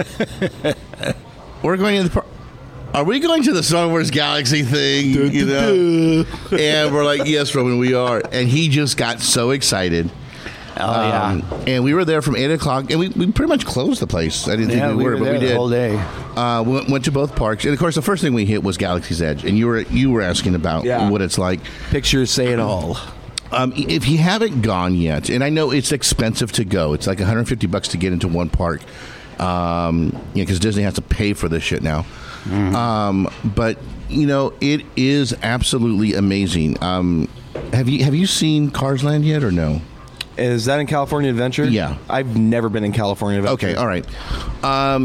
we're going in the park. Are we going to the Star Wars Galaxy thing?" You know, and we're like, "Yes, Roman, we are." And he just got so excited. Oh yeah. Um, and we were there from eight o'clock, and we, we pretty much closed the place. I didn't Yeah, think we, we were, were but there we the did. whole day. Uh, we went, went to both parks, and of course, the first thing we hit was Galaxy's Edge, and you were you were asking about Yeah. what it's like. Pictures say it all. Um, if you haven't gone yet, and I know it's expensive to go, it's like one hundred fifty bucks to get into one park, um, yeah, because Disney has to pay for this shit now. Mm-hmm. Um, but you know, it is absolutely amazing. Um, have you have you seen Cars Land yet, or no? Is that in California Adventure? Yeah. I've never been in California Adventure. Okay, all right. Um,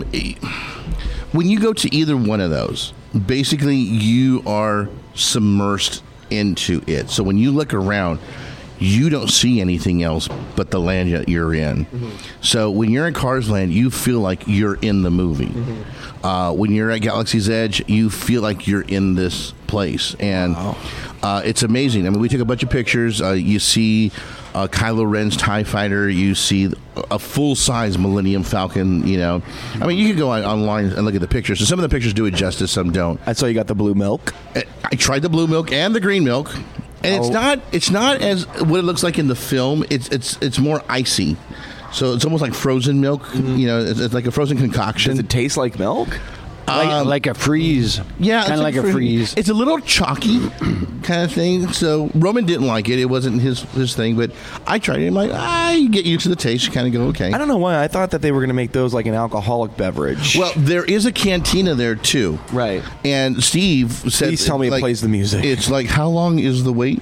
when you go to either one of those, basically you are submersed into it. So when you look around, you don't see anything else but the land that you're in. Mm-hmm. So when you're in Cars Land, you feel like you're in the movie. Mm-hmm. Uh, when you're at Galaxy's Edge, you feel like you're in this place. And wow. uh, it's amazing. I mean, we took a bunch of pictures. Uh, you see uh, Kylo Ren's TIE Fighter. You see a full-size Millennium Falcon, you know. I mean, you can go on, online and look at the pictures. So some of the pictures do it justice, some don't. I saw you got the blue milk. I tried the blue milk and the green milk, and it's Oh. not it's not as what it looks like in the film. It's it's it's more icy, so it's almost like frozen milk. Mm-hmm. You know, it's, it's like a frozen concoction. Does it taste like milk? Like, Um, like a freeze. Yeah, kind it's of like a fr- freeze. It's a little chalky kind of thing. So Roman didn't like it. It wasn't his his thing. But I tried it. I'm like, ah, you get used to the taste. You kind of go, okay. I don't know why. I thought that they were going to make those like an alcoholic beverage. Well, there is a cantina there too. Right. And Steve said, Please tell me it like, plays the music. It's like, how long is the wait?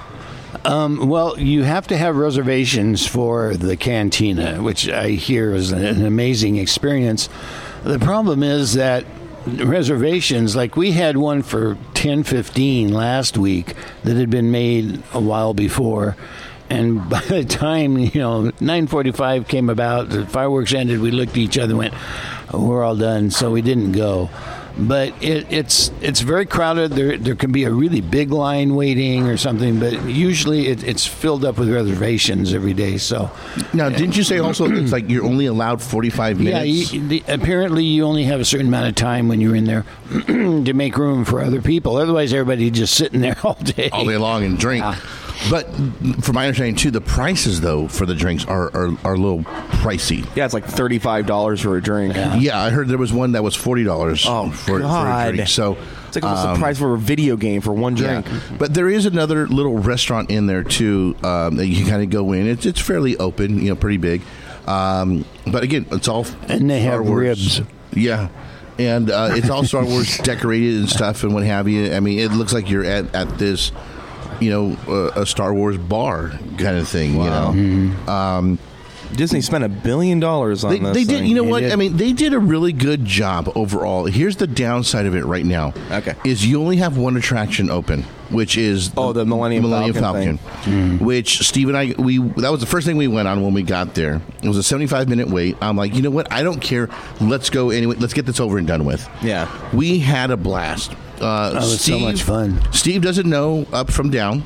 Um, well, you have to have reservations for the cantina, which I hear is an, an amazing experience. The problem is that reservations, like we had one for ten fifteen last week that had been made a while before, and by the time, you know, nine forty-five came about, the fireworks ended, we looked at each other and went, oh, we're all done, so we didn't go. But it, it's it's very crowded. There there can be a really big line waiting or something, but usually it, it's filled up with reservations every day. So Now, didn't you say also it's like you're only allowed forty-five yeah, minutes? you, the, apparently you only have a certain amount of time when you're in there to make room for other people. Otherwise, everybody's just sitting there all day. all day long and drink. Yeah. But from my understanding, too, the prices, though, for the drinks are, are, are a little pricey. yeah, it's like thirty-five dollars for a drink. Yeah. Yeah, I heard there was one that was forty dollars Oh, for, for a God. drink. So, It's like almost um, the price for a video game for one yeah. drink. But there is another little restaurant in there, too, um, that you can kind of go in. It's, it's fairly open, you know, pretty big. Um, but again, it's all And they Star have Wars. ribs. Yeah. And uh, it's all Star Wars decorated and stuff and what have you. I mean, it looks like you're at, at this, you know, uh, a Star Wars bar kind of thing, Wow. you know. Um, Disney spent a billion dollars on They, this they did. thing. You know They what? did. I mean, they did a really good job overall. Here's the downside of it right now. Okay. Is you only have one attraction open, which is Oh, the Millennium Falcon Falcon, which Steve and I we that was the first thing we went on when we got there. It was a seventy-five minute wait. I'm like, you know what? I don't care. Let's go anyway. Let's get this over and done with. Yeah. We had a blast. Uh, Oh, it was so much fun. Steve doesn't know up from down.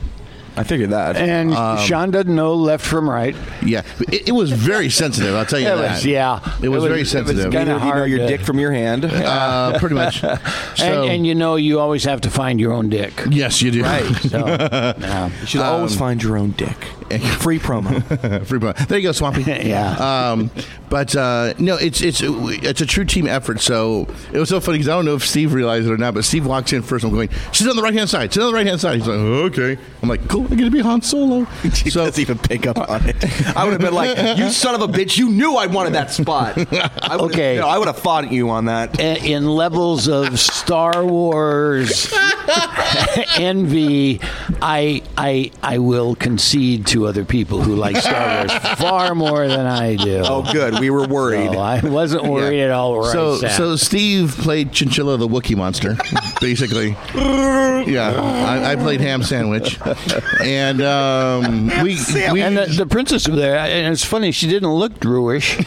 I figured that. And Sean doesn't know left from right. Yeah, it, it was very sensitive. I'll tell you It that. was, yeah. It was very sensitive. It was kind Neither of do you know hard. your to- dick from your hand. Uh, pretty much. So, and, and you know, you always have to find your own dick. yes, you do. Right. So, yeah. You should always find your own dick. Free promo. Free promo. There you go, Swampy. Yeah. Um, but uh, no, it's it's it's a true team effort. So it was so funny because I don't know if Steve realized it or not, but Steve walks in first. I'm going, sit on the right hand side. Sit on the right hand side. He's like, okay. I'm like, cool. I'm gonna be Han Solo. He So doesn't even pick up on it. I would have been like, "You son of a bitch! You knew I wanted that spot." I would've- Okay. you know, I would have fought you on that. In levels of Star Wars envy, I I I will concede to other people who like Star Wars far more than I do. Oh, good. We were worried. So I wasn't worried Yeah. at all. Where So I sat. so Steve played Chinchilla the Wookiee monster, basically. Yeah, I, I played Ham Sandwich, and um, we we and the, the princess was there, and it's funny, she didn't look Druish.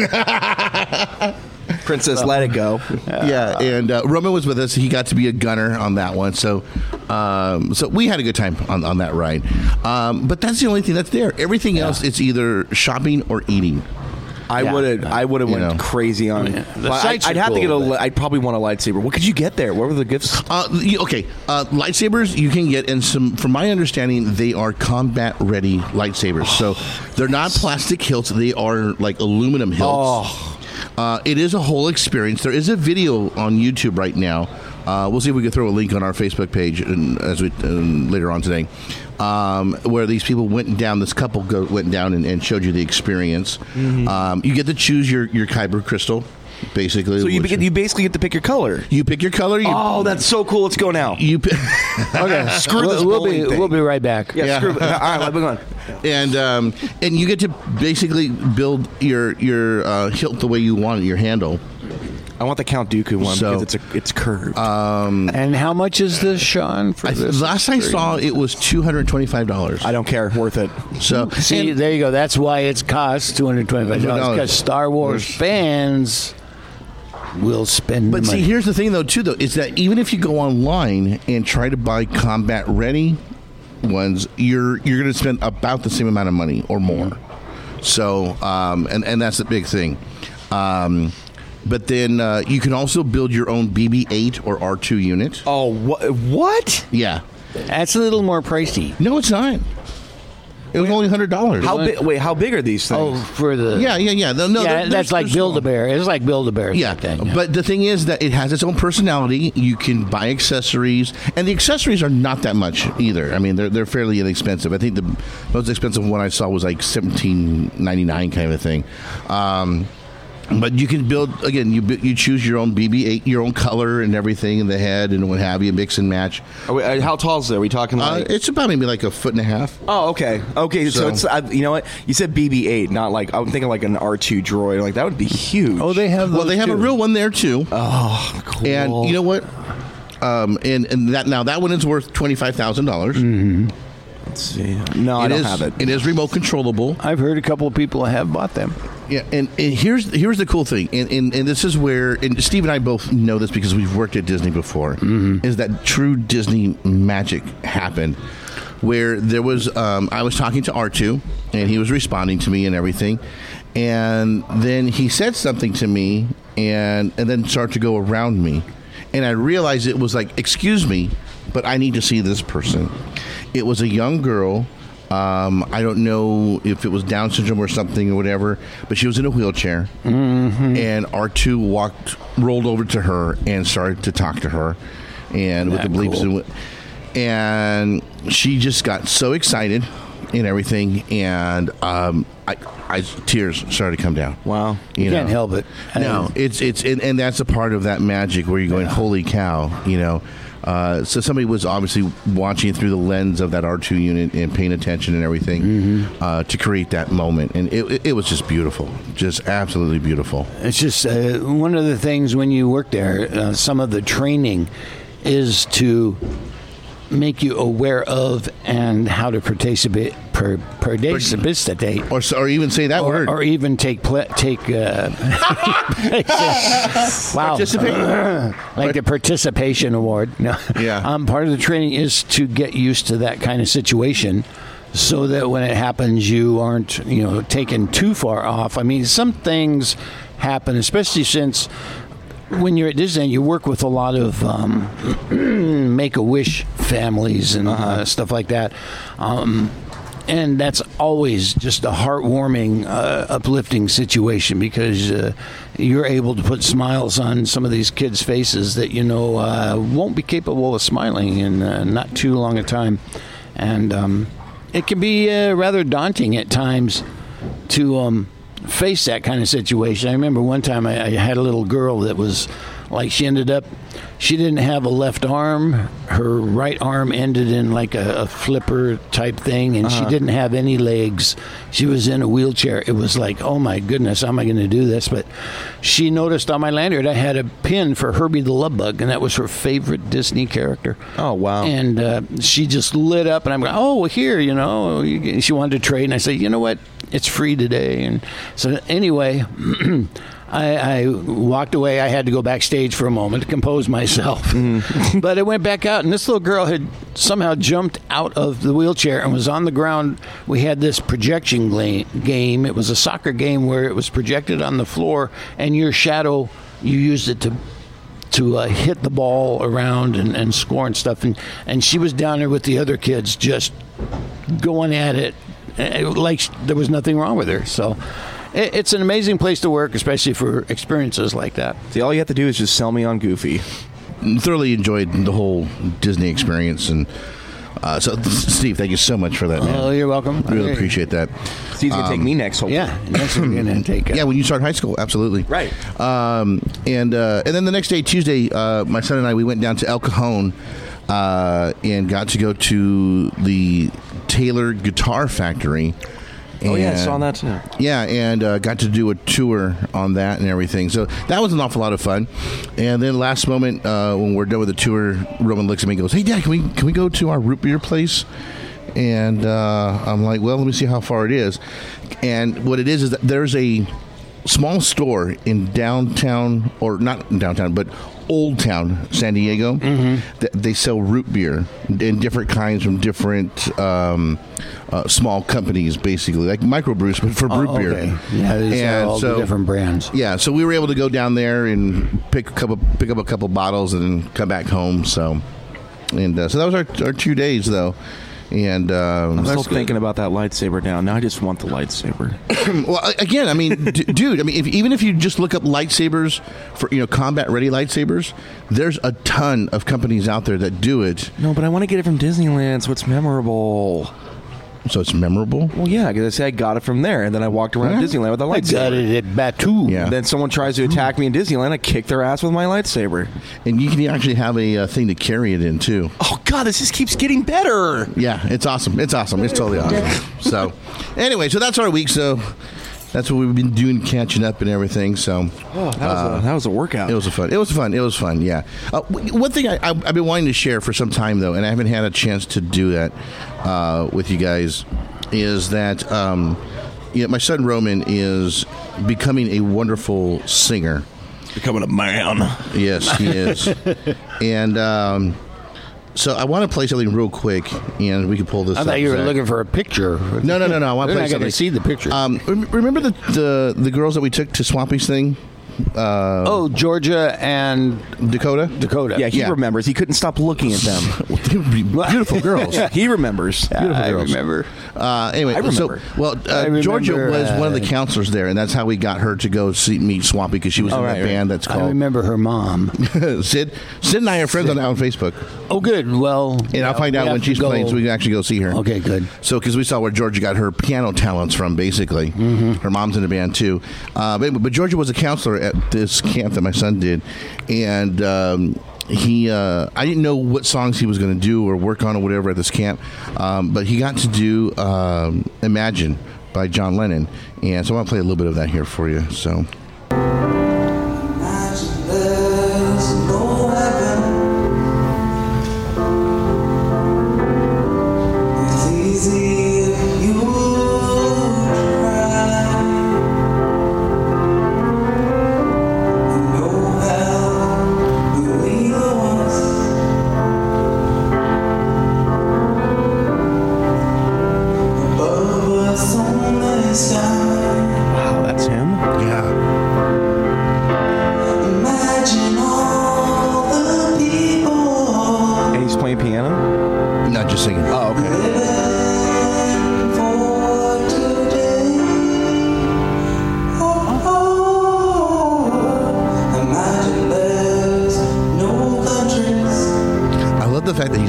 Princess, let it go. yeah, and uh, Roman was with us. He got to be a gunner on that one, so um, so we had a good time on, on that ride. Um, but that's the only thing that's there. Everything else, it's either shopping or eating. I Yeah. would have. I would have You went know. crazy on it. The But I, sights I'd are have to get a. cool, li- but- I'd probably want a lightsaber. What could you get there? What were the gifts? Uh, you- okay, uh, lightsabers you can get, and some. From my understanding, they are combat ready lightsabers. So they're not plastic hilts; they are like aluminum hilts. Oh. Uh, it is a whole experience. There is a video on YouTube right now. Uh, we'll see if we can throw a link on our Facebook page and, as we um, later on today, um, where these people went down. This couple go, went down and, and showed you the experience. Mm-hmm. Um, you get to choose your your Kyber crystal, basically. So you which- begin, you basically get to pick your color. you pick your color. You, Oh, that's so cool. Let's go now. you pick, Okay, Screw we'll, this we'll be bowling thing. we'll be right back. Yeah, Yeah. screw it. All right, let me go on. and um, and you get to basically build your your uh, hilt the way you want it, your handle. I want the Count Dooku one So- because it's a it's curved. And how much is this, Sean? For I, this last I saw, it was two hundred twenty-five dollars. I don't care. Worth it. So See, and- there you go. That's why it's cost two hundred twenty-five dollars, No, because Star Wars there's- fans will spend But the see, money. here's the thing, though, too, though, is that even if you go online and try to buy combat ready ones, you're you're going to spend about the same amount of money or more. So, um, and and that's the big thing. Um, but then uh, you can also build your own B B eight or R two unit. Oh, what? What? Yeah. That's a little more pricey. No, it's not. It was only hundred dollars. How big? Wait, how big are these things? Oh, for the Yeah, yeah, yeah. No, no, yeah, they're- that's they're- like they're Build a small. Bear. It's like Build a Bear. Yeah, thing. but the thing is that it has its own personality. You can buy accessories, and the accessories are not that much either. I mean, they're they're fairly inexpensive. I think the most expensive one I saw was like seventeen ninety nine kind of a thing. Um, but you can build again. You bu- you choose your own B B eight, your own color and everything in the head and what have you. Mix and match. Are we, uh, how tall is it? Are we talking Uh, like? it's about maybe like a foot and a half. Oh, okay, okay. So, So- it's uh, you know what you said B B eight, not like I'm thinking like an R two droid. Like that would be huge. oh, they have. Well, those they have too. a real one there too. oh, cool. And you know what? Um, and and that now that one is worth twenty five thousand dollars. Let's see. No, I It don't is- have it. It is remote controllable. I've heard a couple of people have bought them. Yeah, and, and here's here's the cool thing, and, and and this is where and Steve and I both know this because we've worked at Disney before. Is that true Disney magic happened? Where there was, um, I was talking to R two, and he was responding to me and everything, and then he said something to me, and and then started to go around me, and I realized it was like, excuse me, but I need to see this person. It was a young girl. Um, I don't know if it was Down syndrome or something or whatever, but she was in a wheelchair, mm-hmm. and R two walked, rolled over to her and started to talk to her, and with the That bleeps cool. and, and she just got so excited and everything, and um, I, I tears started to come down. Wow. You, You know? can't help it. No, it's it's and, and that's a part of that magic where you're going, holy cow, you know. Uh, so somebody was obviously watching through the lens of that R two unit and paying attention and everything Mm-hmm. uh, to create that moment, and it, it, it was just beautiful, just absolutely beautiful. It's just uh, one of the things when you work there, uh, some of the training is to make you aware of and how to participate, per, participate, Or so- or even say that or, word. or even take pla take. Uh, wow, Participate. like the participation award. No, Yeah. Um, part of the training is to get used to that kind of situation, so that when it happens, you aren't, you know, taken too far off. I mean, some things happen, especially since when you're at Disney, you work with a lot of um, Make-A-Wish families and uh, stuff like that. Um, and that's always just a heartwarming, uh, uplifting situation because uh, you're able to put smiles on some of these kids' faces that you know uh, won't be capable of smiling in uh, not too long a time, and um, it can be uh, rather daunting at times to um, face that kind of situation. I remember one time I, I had a little girl that was like she ended up. She didn't have a left arm. Her right arm ended in like a, a flipper type thing, and uh-huh. she didn't have any legs. She was in a wheelchair. It was like, oh my goodness, how am I going to do this? But she noticed on my lanyard I had a pin for Herbie the Love Bug, and that was her favorite Disney character. Oh, wow. And uh, she just lit up, and I'm going, oh, here, you know. She wanted to trade, and I said, you know what? It's free today. And so anyway... I, I walked away. I had to go backstage for a moment to compose myself. Mm. But I went back out, and this little girl had somehow jumped out of the wheelchair and was on the ground. We had this projection game. It was a soccer game where it was projected on the floor, and your shadow, you used it to to uh, hit the ball around and, and score and stuff. And, and she was down there with the other kids just going at it like there was nothing wrong with her. So... It's an amazing place to work, especially for experiences like that. See, all you have to do is just sell me on Goofy. Thoroughly enjoyed the whole Disney experience, and uh, so Steve, thank you so much for that. Man. Oh, you're welcome. Really appreciate that. Steve's gonna um, take me next. Hopefully. Yeah, next we're gonna take. Uh, yeah, when you start high school, absolutely. Right. Um, and uh, and then the next day, Tuesday, uh, my son and I we went down to El Cajon uh, and got to go to the Taylor Guitar Factory. Oh, yeah, I saw that too. Yeah, and uh, got to do a tour on that and everything. So that was an awful lot of fun. And then last moment, uh, when we're done with the tour, Roman looks at me and goes, hey, Dad, can we can we go to our root beer place? And uh, I'm like, well, let me see how far it is. And what it is is that there's a small store in downtown, or not in downtown, but Old Town, San Diego. Mm-hmm. That they sell root beer in different kinds from different um, uh, small companies, basically like microbrews, but for root oh, okay. beer. Yeah, these and are all so, the different brands. Yeah, so we were able to go down there and pick a couple, pick up a couple bottles, and then come back home. So, and uh, so that was our our two days though. And um, I'm still thinking about that lightsaber now. Now I just want the lightsaber. Well, again, I mean, d- dude, I mean, if, even if you just look up lightsabers for, you know, combat-ready lightsabers, there's a ton of companies out there that do it. No, but I want to get it from Disneyland, so it's memorable. So it's memorable? Well, yeah, because I said I got it from there, and then I walked around yeah. Disneyland with a lightsaber. I got it at Batu. Yeah. Then someone tries to attack me in Disneyland, I kick their ass with my lightsaber. And you can actually have a uh, thing to carry it in, too. Oh, God, this just keeps getting better. Yeah, it's awesome. It's awesome. It's totally awesome. So, anyway, so that's our week, so... That's what we've been doing, catching up and everything. So oh, that, was uh, a, that was a workout. It was a fun. It was fun. It was fun. Yeah. Uh, one thing I, I, I've been wanting to share for some time though, and I haven't had a chance to do that uh, with you guys, is that um, yeah, my son Roman is becoming a wonderful singer. Becoming a man. Yes, he is. and. Um, So I want to play something real quick, and we can pull this I up. thought you were Zach. looking for a picture. No, no, no, no. I want to play something. something. I see the picture. Um, remember the, the the girls that we took to Swampy's thing? Uh, oh, Georgia and Dakota? Dakota. Yeah, he Yeah. remembers. He couldn't stop looking at them. They would be beautiful girls. He remembers. Beautiful I girls. remember. Uh, anyway, I remember. so well, uh, I remember, Georgia was uh, one of the counselors there, and that's how we got her to go see, meet Swampy because she was Oh, in right, that right. band that's I called remember her mom. Sid. Sid and I are friends on, on Facebook, Oh, good. Well, and yeah, I'll find we out have when to she's go. playing, so we can actually go see her. Okay, good. So, because we saw where Georgia got her piano talents from, basically. Mm-hmm. Her mom's in the band, too. Uh, but, but Georgia was a counselor at this camp that my son did. And um, he, uh, I didn't know what songs he was going to do or work on or whatever at this camp. Um, but he got to do um, Imagine by John Lennon. And so I want to play a little bit of that here for you. So. Wow, that's him? Yeah.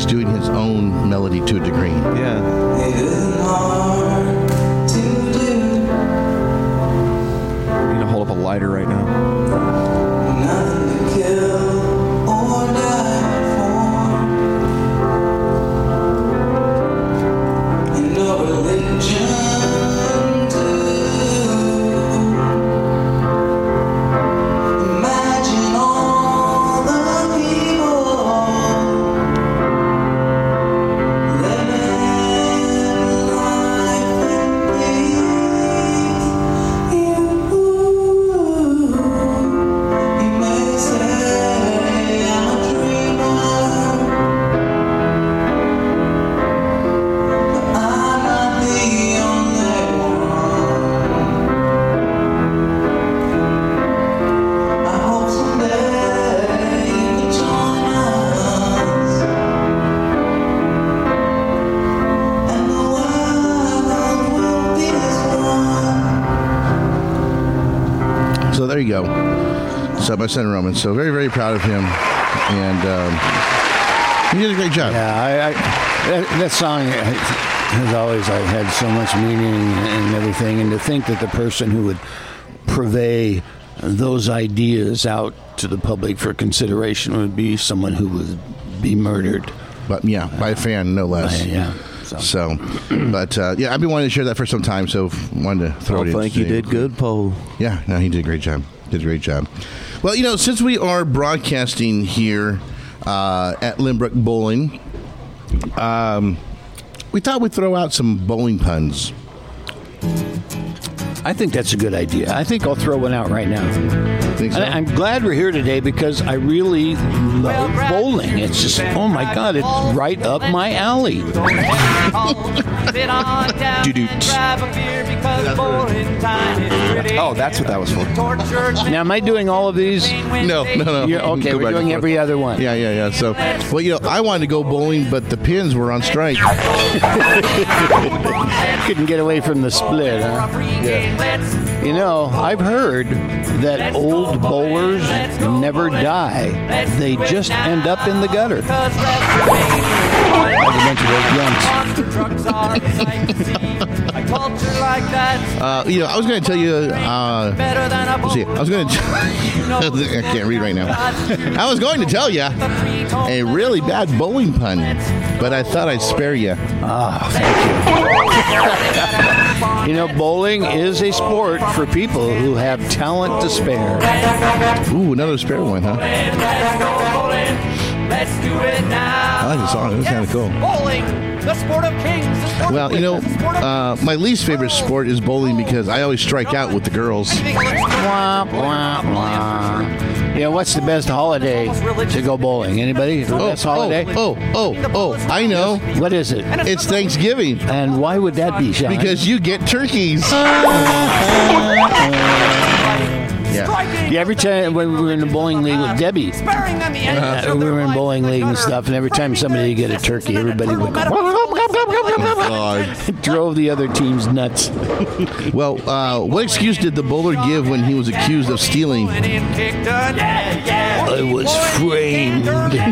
he's doing his own melody to a degree. Yeah. I'm gonna hold up a lighter right now. So there you go. So my son Roman. So very, very proud of him. And um, he did a great job. Yeah, I, I, that, that song has always like, had so much meaning and everything. And to think that the person who would purvey those ideas out to the public for consideration would be someone who would be murdered. But yeah, by a fan, no less. Uh, yeah. So, so but uh, yeah, I've been wanting to share that for some time, so wanted to throw Oh, it in. thank you. Did good, Paul. Yeah, no, he did a great job. Did a great job. Well, you know, since we are broadcasting here uh, at Lynbrook Bowling, um, we thought we'd throw out some bowling puns. I think that's a good idea. I think I'll throw one out right now. Think so? And I'm glad we're here today because I really love bowling. It's just, oh my God, it's right up my alley. Oh, that's what that was for. Now, am I doing all of these? No, no, no. You're, okay, Go we're back doing and forth. every other one. Yeah, yeah, yeah. So, well, you know, I wanted to go bowling, but the pins were on strike. Couldn't get away from the split, huh? Yeah. You know, I've heard that old bowlers never die. They just end up in the gutter. Like a bunch of those yunks. Uh, you know, I was going to tell you. Uh, let's see, I was going to. I can't read right now. I was going to tell you a really bad bowling pun, but I thought I'd spare you. Ah, thank you. You know, bowling is a sport for people who have talent to spare. Ooh, another spare one, huh? Let's do it now. I like the song. It was kind of cool. Bowling, the sport of kings. The sport Well, of you know, wits, the sport of uh, my least favorite sport is bowling because I always strike out with the girls. Wah, wah, wah. You know, what's the best holiday to go bowling? Anybody? The Oh, best holiday? oh, oh, oh, oh, I know. What is it? It's Thanksgiving And why would that be, Sean? because you get turkeys. Yeah. Yeah, every time when we were in the bowling league with Debbie, sparing them the end. uh, we were in bowling league and stuff, and every time somebody would get a turkey, everybody would go, God. it drove the other teams nuts. Well, uh, what excuse did the bowler give when he was accused of stealing? I was framed.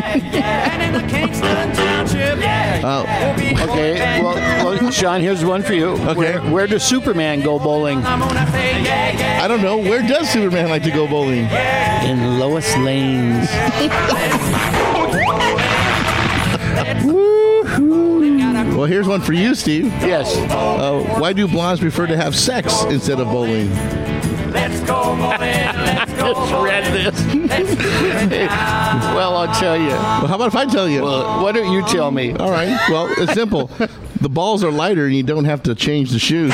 Oh, Okay, well, well, Sean, here's one for you. Okay. Where, where does Superman go bowling? I don't know. Where does Superman like to go bowling? In Lois Lanes. Well, here's one for you, Steve. Yes. Uh, why do blondes prefer to have sex instead of bowling? Let's go bowling. Let's go Just bowling. read this. Well, I'll tell you. Well, how about if I tell you? Well, why don't you tell me? All right. Well, it's simple. The balls are lighter, and you don't have to change the shoes.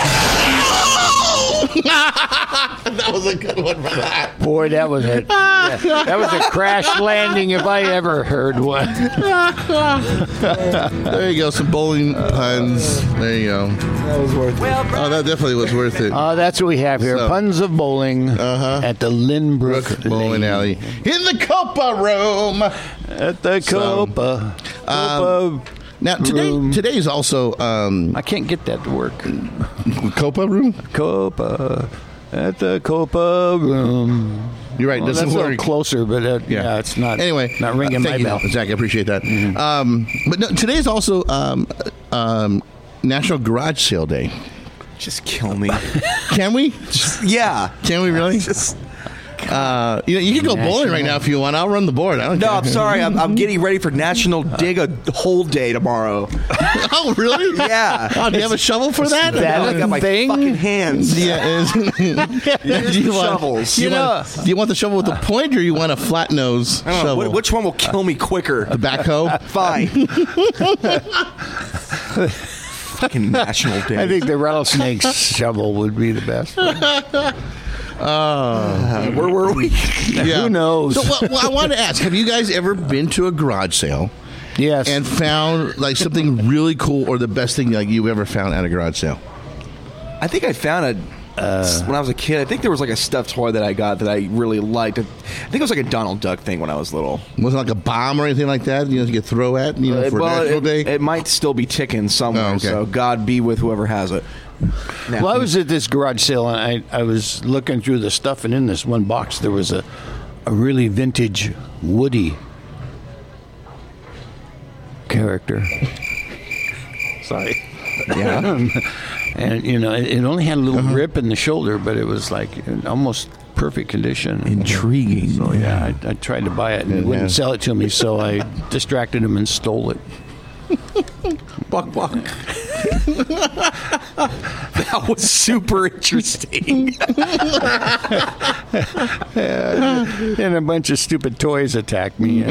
That was a good one for that. Boy, that was a yeah, that was a crash landing if I ever heard one. There you go. Some bowling puns. There you go. That was worth it. Oh, that definitely was worth it. Uh, that's what we have here. So- Puns of bowling Uh-huh. at the Lynbrook Brook Bowling Lane. Alley. In the Copa room. At the So, Copa. um, Copa. Now, today Room. today is also um, I can't get that to work. Copa room. Copa. at the Copa Room. You're right. Well, Doesn't that's a work. little closer, but uh, yeah. it's not. Anyway, not ringing uh, my thank you, bell. Zach. I appreciate that. Mm-hmm. Um, but no, today is also um, um, National Garage Sale Day. Just kill me. Can we? Yeah. Can we really? Just. Uh, you know, you can go bowling right now if you want. I'll run the board. I don't No, care. I'm sorry. I'm, I'm getting ready for National Dig a Hole Day tomorrow. Oh, really? Yeah. Oh, do you have a shovel for that? That I got my thing? fucking hands. Yeah. Is, do you want, Shovels. Do you, You want, do you want the shovel with the point, or you want a flat nose I don't know, shovel? wh- which one will kill me quicker? the backhoe? Fine. Fucking National Day. I think the rattlesnake shovel would be the best. Uh, where were we? Yeah. Who knows? So, well, well, I wanted to ask: have you guys ever been to a garage sale Yes. and found like something really cool, or the best thing like you ever found at a garage sale? I think I found a. Uh, when I was a kid, I think there was like a stuffed toy that I got that I really liked. I think it was like a Donald Duck thing when I was little. Was it like a bomb or anything like that? You know, you could throw at you know Uh, for well, National it, Day. it might still be ticking somewhere. Oh, okay. So God be with whoever has it. Now, Well, I was at this garage sale and I, I was looking through the stuff, and in this one box there was a, a really vintage Woody character. Sorry. yeah. And, you know, it, it only had a little rip in the shoulder, but it was like in almost perfect condition. Intriguing. So, yeah, I, I tried to buy it and he wouldn't Yeah. sell it to me, so I distracted him and stole it. Buck, buck. That was super interesting. And a bunch of stupid toys attacked me.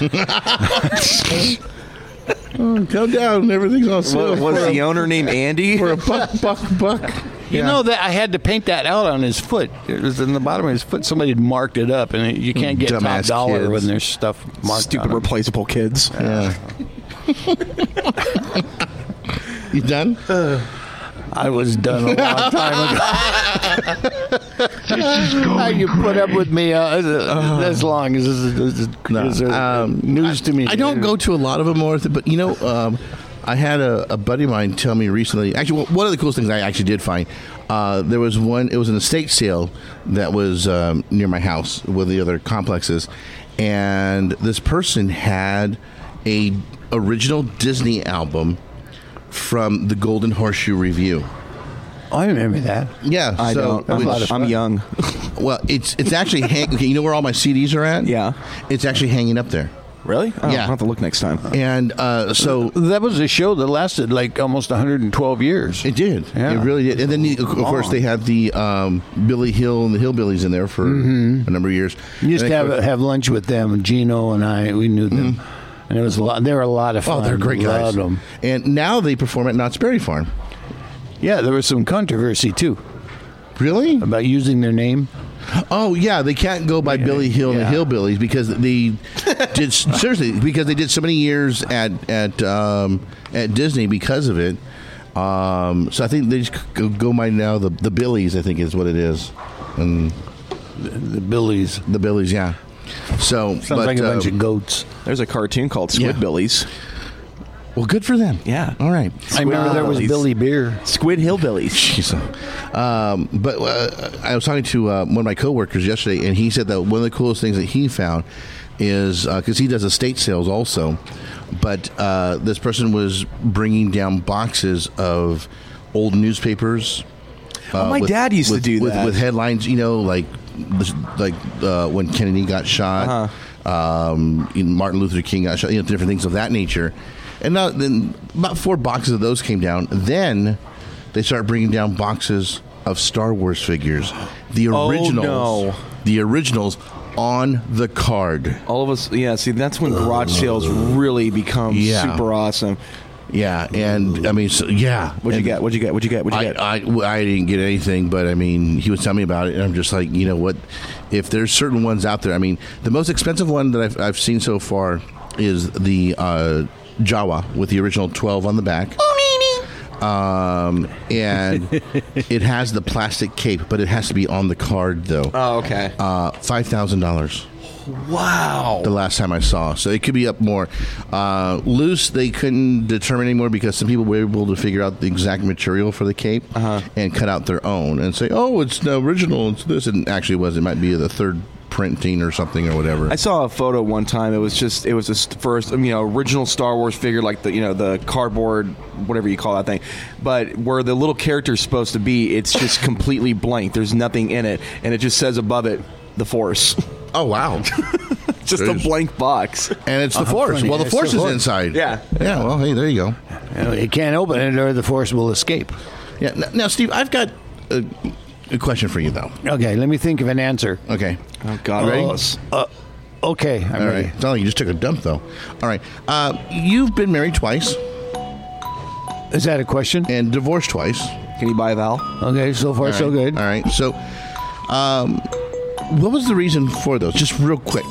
Oh, come down. Everything's on sale. was was for, the a, owner named Andy? for a buck, buck, buck. You Yeah. know that I had to paint that out on his foot. It was in the bottom of his foot. Somebody had marked it up, and you can't get Dumbass top dollar kids. when there's stuff marked Stupid on it. replaceable kids. Yeah. You done? I was done a long time ago. This is How going you put up great. with me uh, as, as long as this is, this is, No, this is, uh, um, news to me. I don't go to a lot of them, more, but you know, um, I had a, a buddy of mine tell me recently. Actually, one of the coolest things I actually did find, uh, there was one. It was an estate sale that was um, near my house with the other complexes, and this person had a original Disney album from the Golden Horseshoe Review. I remember that. Yeah, I so don't. I'm, which- I'm young. well, it's it's actually hang, okay. You know where all my C Ds are at? Yeah. it's actually hanging up there. Really? Oh, Yeah. I'll have to look next time. And uh, so That was a show that lasted like almost one hundred twelve years. it did. Yeah. It really did. And then, the, of course, they had the um, Billy Hill and the Hillbillies in there for a number of years. You used And to of have course- have lunch with them. Gino and I, we knew them, and it was a lot. They were a lot of Oh, fun. they're great guys. Loved them. And now they perform at Knott's Berry Farm. Yeah, there was some controversy too Really? about using their name. Oh, yeah. They can't go by Billy Hill and yeah. the Hillbillies because they did seriously because they did so many years at at um, at Disney because of it. Um, so I think they just go, go by now the the Billies. I think is what it is, and The Billies. the Billies. Yeah. So Sounds but, like a bunch uh, of goats. There's a cartoon called Yeah. Squidbillies. well, good for them. Yeah. All right. I remember there was Squidbillies. Billy Beer. Squid Hillbillies. Jeez. Um, but uh, I was talking to uh, one of my coworkers yesterday, and he said that one of the coolest things that he found is because he does estate sales also, but uh, this person was bringing down boxes of old newspapers. Uh, Oh, my dad used to with- do with, that. with headlines, you know, like this- like uh, when Kennedy got shot, Uh-huh. um, you know, Martin Luther King got shot, you know, different things of that nature. And now, then about four boxes of those came down. Then they started bringing down boxes of Star Wars figures, the Oh, originals, no. the originals on the card. All of us, yeah. See, that's when garage sales really become Yeah. super awesome. Yeah, and I mean, so, yeah. What'd you And get? What'd you get? What'd you get? What'd you I, get? I, I didn't get anything, but I mean, he was telling me about it, and I'm just like, you know what? If there's certain ones out there, I mean, the most expensive one that I've, I've seen so far is the uh, Jawa with the original twelve on the back. Um, and it has the plastic cape, but it has to be on the card though. Oh, okay. Uh, five thousand dollars. Wow. The last time I saw, so it could be up more. Uh, loose, they couldn't determine anymore because some people were able to figure out the exact material for the cape Uh-huh. and cut out their own and say, "Oh, it's the original. It's this." And actually, it was. It might be the third printing or something or whatever. I saw a photo one time. It was just it was the st- first, you know, original Star Wars figure, like the you know the cardboard, whatever you call that thing. But where the little character's supposed to be, it's just completely blank. There's nothing in it, and it just says above it, "The Force." Oh wow! Just a There's- blank box. And it's the Force. funny. Well, the It's Force the is Force. inside. Yeah. Yeah. Well, hey, there you go. You know, you can't open it or the Force will escape. Yeah. N- Now, Steve, I've got a, a question for you, though. Okay, let me think of an answer. Okay. Oh God, Ready? Ross. Uh, okay, I'm All ready. right. It's not like you just took a dump, though. All right. Uh, you've been married twice Is that a question? and divorced twice. Can you buy a Val? Okay, so far All so right. good. All right. So, um, what was the reason for those? Just real quick.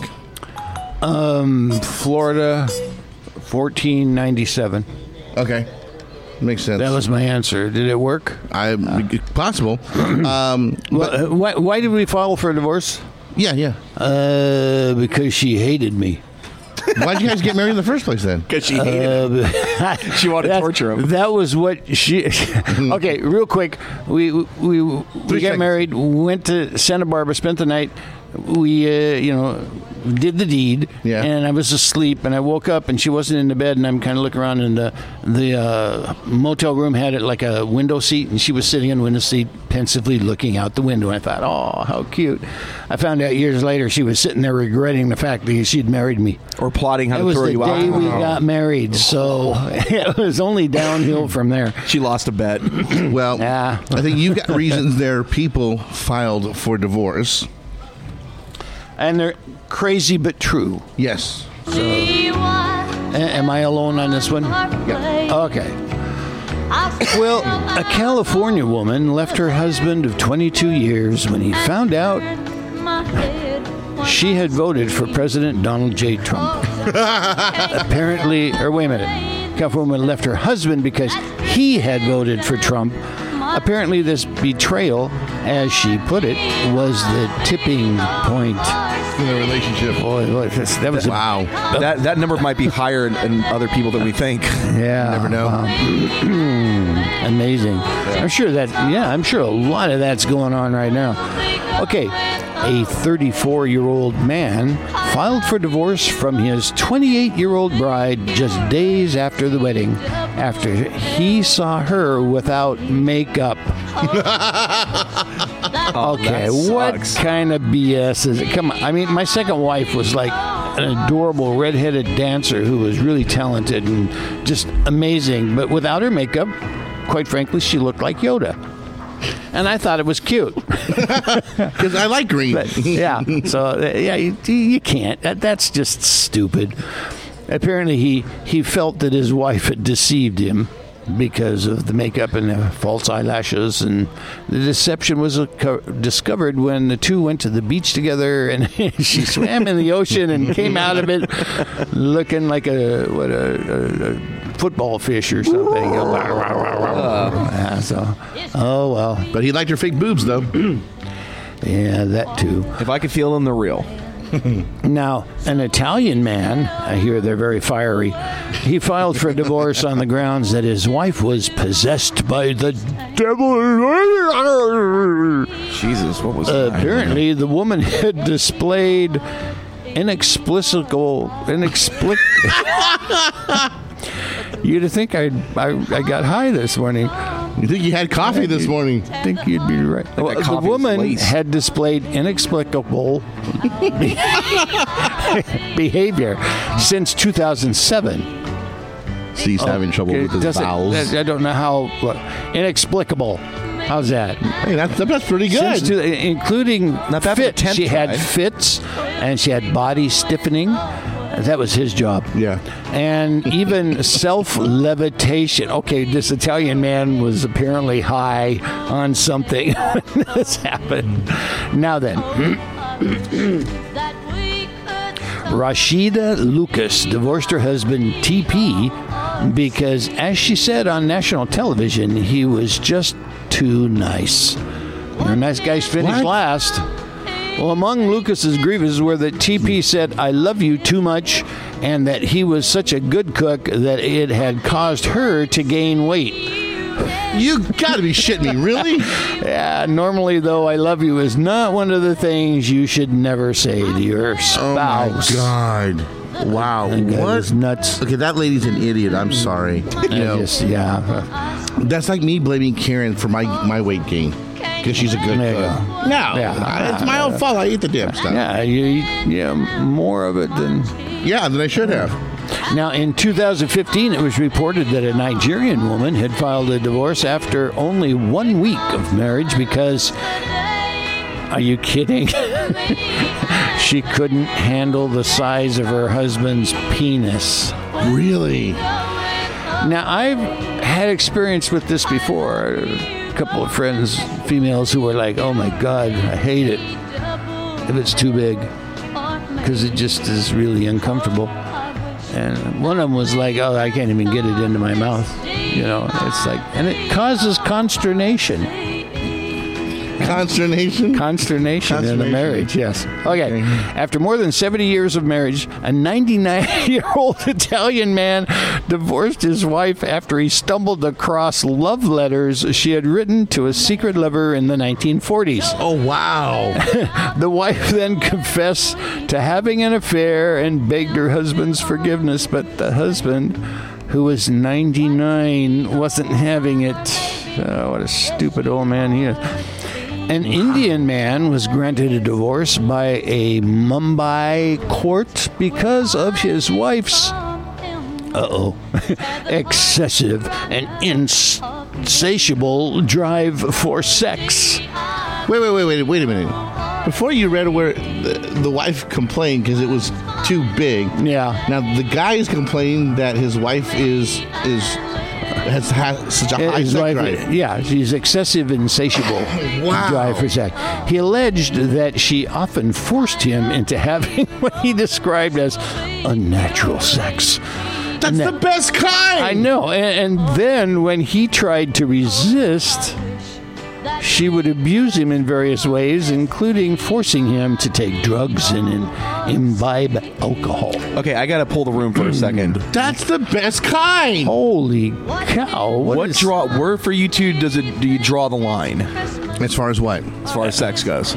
Um, Florida, fourteen ninety-seven. Okay. Makes sense. That was my answer. Did it work? I possible. um, Well, uh, why, why did we file for a divorce? yeah, yeah. Uh, because she hated me. Why'd you guys get married in the first place then? Because she hated Uh, She wanted to that's- torture him. That was what she. Okay, real quick. We we we Three got seconds. married. Went to Santa Barbara. Spent the night. We uh, you know did the deed. Yeah. And I was asleep, and I woke up, and she wasn't in the bed, and I'm kind of looking around, and the the uh, motel room had it like a window seat, and she was sitting in the window seat, pensively looking out the window. And I thought, oh, how cute. I found out years later she was sitting there regretting the fact that she'd married me. or plotting how It to was throw the you day out. we got married, so it was only downhill from there. She lost a bet. Well, Yeah. I think you've got reasons there. People filed for divorce. And they're crazy but true. Yes. A- Am I alone on this one? Okay. Well, a California woman left her husband of twenty-two years when he found out she had voted for President Donald J. Trump. Apparently, or wait a minute. California woman left her husband because he had voted for Trump. Apparently, this betrayal, as she put it, was the tipping point. In the relationship. Boy, boy, this- that was a, Wow. that that number might be higher in, in other people than we think. yeah, Never know. wow. Amazing. I'm sure that. Yeah, I'm sure a lot of that's going on right now. Okay, a thirty-four-year-old man filed for divorce from his twenty-eight-year-old bride just days after the wedding, after he saw her without makeup. Okay, that what sucks. kind of B S is it? Come on. I mean, my second wife was like an adorable redheaded dancer who was really talented and just amazing. But without her makeup, quite frankly, she looked like Yoda. And I thought it was cute. Because I like green. But, yeah. So, uh, yeah, you, you can't. That, that's just stupid. Apparently, he, he felt that his wife had deceived him because of the makeup and the false eyelashes, and the deception was uh, co- discovered when the two went to the beach together, and she swam in the ocean and came out of it looking like a what a, a, a football fish or something. Yeah, so, oh well, But he liked her fake boobs, though. yeah, that too. If I could feel them, they're real. Now, an Italian man, I hear they're very fiery, he filed for divorce on the grounds that his wife was possessed by the devil. Jesus, what was Uh, that? apparently, the woman had displayed inexplicable, inexplic. You'd think I, I I got high this morning. You think you had coffee this morning? I think you'd be right. Well, the coffee was woman lace. had displayed inexplicable be- behavior since two thousand seven. Steve's having trouble Okay, with his doesn't- vowels. I don't know how. What, inexplicable. How's that? Hey, that's, that's pretty good. Since two, including Not bad for the fits. tenth She had try. fits, and she had body stiffening. That was his job. Yeah. And even self-levitation. Okay, this Italian man was apparently high on something when this happened. Now then, Rashida Lucas divorced her husband T P because, as she said on national television, he was just too nice. Your nice guys finished What? last. Well, among Lucas's grievances were that T P said, "I love you too much," and that he was such a good cook that it had caused her to gain weight. You gotta be shitting me, really? Yeah, normally, though, "I love you" is not one of the things you should never say to your spouse. Oh, my God. Wow. That guy What? was nuts. Okay, that lady's an idiot. I'm sorry. You I know, just, yeah. that's like me blaming Karen for my, my weight gain because she's a good There you cook. go. No, Yeah. it's my own fault. I eat the damn stuff. Yeah, Yeah, you eat yeah, more of it than... than I should have. Now, in two thousand fifteen, it was reported that a Nigerian woman had filed a divorce after only one week of marriage because, are you kidding? She couldn't handle the size of her husband's penis. Really? Now, I've had experience with this before. A couple of friends, females, who were like, "Oh my God, I hate it if it's too big," because it just is really uncomfortable. And one of them was like, "Oh, I can't even get it into my mouth." You know, it's like, and it causes consternation. Consternation? Consternation in a Consternation. marriage, yes. Okay. After more than seventy years of marriage, a ninety-nine-year-old Italian man divorced his wife after he stumbled across love letters she had written to a secret lover in the nineteen forties. Oh, wow. The wife then confessed to having an affair and begged her husband's forgiveness, but the husband, who was ninety-nine, wasn't having it. Oh, what a stupid old man he is. An Indian man was granted a divorce by a Mumbai court because of his wife's uh-oh excessive and insatiable drive for sex. Wait, wait, wait, wait, wait a minute. Before you read where the, the wife complained because it was too big. Yeah. Now the guy is complaining that his wife is is has, has such a high His sex wife, drive. yeah, she's excessive, insatiable Wow. drive for sex. He alleged that she often forced him into having what he described as unnatural sex. That's And the that- best kind. I know. And, and then when he tried to resist, she would abuse him in various ways, including forcing him to take drugs and in, imbibe alcohol. Okay, I gotta pull the room for a second. That's the best kind. Holy cow! What, is- draw? Where for you two does it? Do you draw the line As far as what? as far as sex goes?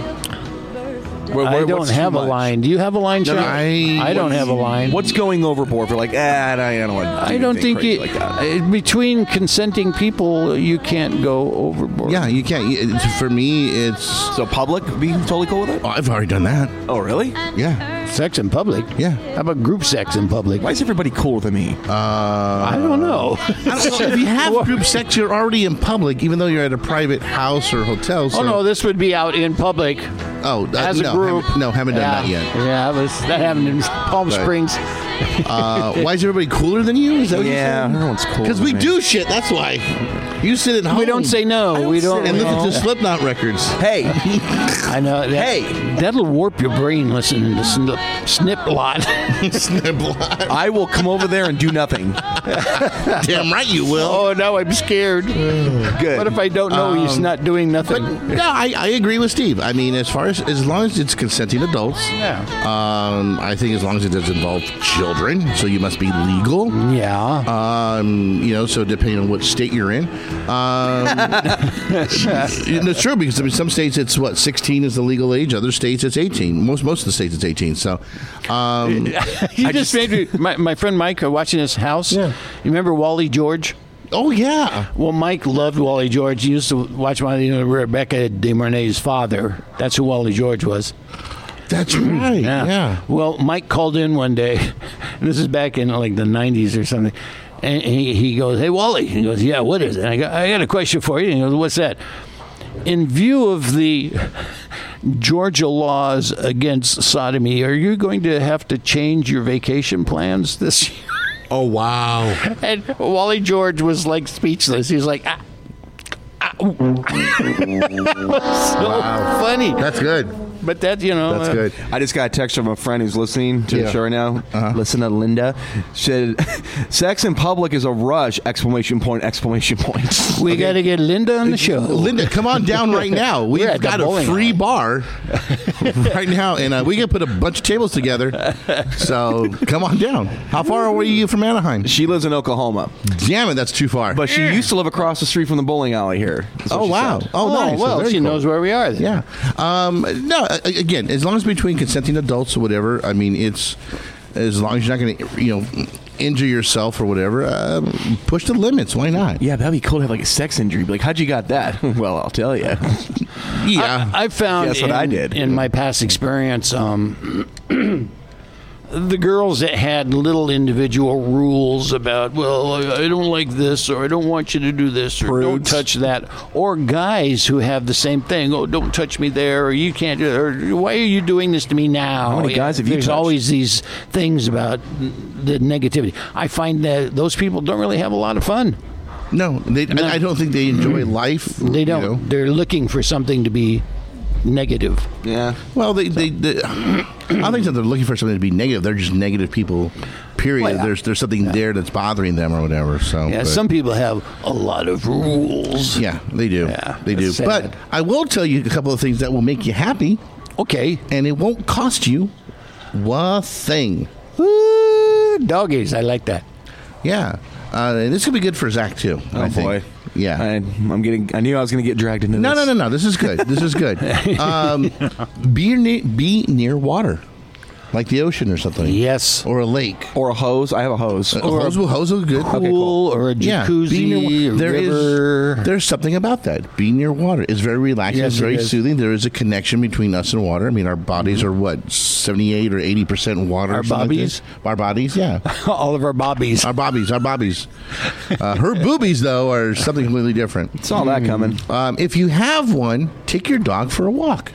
Where, I where- don't what's too have a much? line. Do you have a line, Sean? I- I don't have a line. What's going overboard? For like, ah, I don't want. I don't think you you, like that. uh, between consenting people, you can't go overboard. Yeah, you can't. you- it's- For me, it's. So public, be totally cool with it. Oh, I've already done that. Oh, really? Yeah. Sex in public. Yeah. How about group sex in public? Why is everybody cooler than me? Uh, I don't know. I don't know. If you have group sex, you're already in public, even though you're at a private house or hotel. So, Oh no, this would be out in public Oh, uh, as a no, group. Haven't, no, haven't done yeah. that yet. Yeah, it was, that happened in Palm Right. Springs. Uh, why is everybody cooler than you? Is that what Yeah, you're everyone's cool. Because we do shit. That's why. You sit at home. We don't say no. We don't. and listen no. to Slipknot records. Hey, I know. That, Hey. that'll warp your brain listening to snip, snip lot. Snipplot. I will come over there and do nothing. Damn right you will. Oh, now I'm scared. Good. What if I don't know he's not doing nothing? No, I, I agree with Steve. I mean, as far as as long as it's consenting adults, Yeah. um, I think as long as it doesn't involve children, so you must be legal. Yeah. Um, you know, so depending on what state you're in, um, it's true because I mean, some states it's what sixteen is the legal age, other states it's eighteen. Most most of the states it's eighteen. So, um, you just, made me. My, my friend Mike uh, watching his house. Yeah. You remember Wally George? oh yeah, Well, Mike loved Wally George. He used to watch my, you know, Rebecca De Mornay's father. That's who Wally George was. that's right. Yeah. Well, Mike called in one day. And this is back in like the nineties or something. And he, he goes, "Hey, Wally." He goes, "Yeah, what is it?" And I go, "I got a question for you." And he goes, "What's that?" In view of the Georgia laws against sodomy, are you going to have to change your vacation plans this year? Oh wow. And Wally George was like speechless. He was like, ah. ah ooh. It was so funny. That's good. but that, you know. That's uh, good. I just got a text from a friend who's listening to Yeah. the show right now. Uh-huh. Listen to Linda. She said, sex in public is a rush, exclamation point, exclamation point. We got to get Linda on the show. Linda, come on down right now. We've We're at the got a bowling free alley. bar right now, and uh, we can put a bunch of tables together. So come on down. How far away are you from Anaheim? She lives in Oklahoma, Damn it, that's too far. but she used to live across the street from the bowling alley here. That's what oh she wow! said. Oh, nice. well, Very she cool. knows where we are. Then. Yeah. Um, no. a- Again, as long as between consenting adults or whatever, I mean, it's as long as you're not going to, you know, injure yourself or whatever. Um, push the limits. Why not? Yeah, that'd be cool to have like a sex injury. Be like, how'd you got that? Well, I'll tell you. Yeah. I, I found Guess what in, I did. in my past experience, um, the girls that had little individual rules about, well, I don't like this, or I don't want you to do this, or don't Prudes. touch that, or guys who have the same thing, oh, don't touch me there, or you can't do it, or why are you doing this to me now? How many guys have you There's touched? always these things about the negativity. I find that those people don't really have a lot of fun. no, they, No. I, I don't think they enjoy life. They you don't. know. They're looking for something to be negative. Yeah. Well, they, they, they I don't think that they're looking for something to be negative. They're just negative people. Period. Well, yeah. There's there's something there that's bothering them or whatever. So Yeah, but- some people have a lot of rules. Yeah, they do. Yeah, they do. that's sad. But I will tell you a couple of things that will make you happy, Okay. and it won't cost you one thing. Woo, doggies, I like that. Yeah, uh, and this could be good for Zach too. Oh I think. boy. Yeah. I, I'm getting. I knew I was going to get dragged into no, this. no, no, no. This is good. This is good. Um, be near, be near water, like the ocean or something. Yes. Or a lake. Or a hose. I have a hose. A hose will hose will good. Pool or a Yeah, jacuzzi, be near, a there is- river. there's something about that. Being near water is very relaxing. Yes, it's very it is. soothing. There is a connection between us and water. I mean, our bodies are what seventy-eight or eighty percent water. Our or something like bobbies? this. Our bodies, yeah. All of our bobbies. Our bobbies, our bobbies. Uh, her boobies, though, are something completely different. Saw that coming. Um, if you have one, take your dog for a walk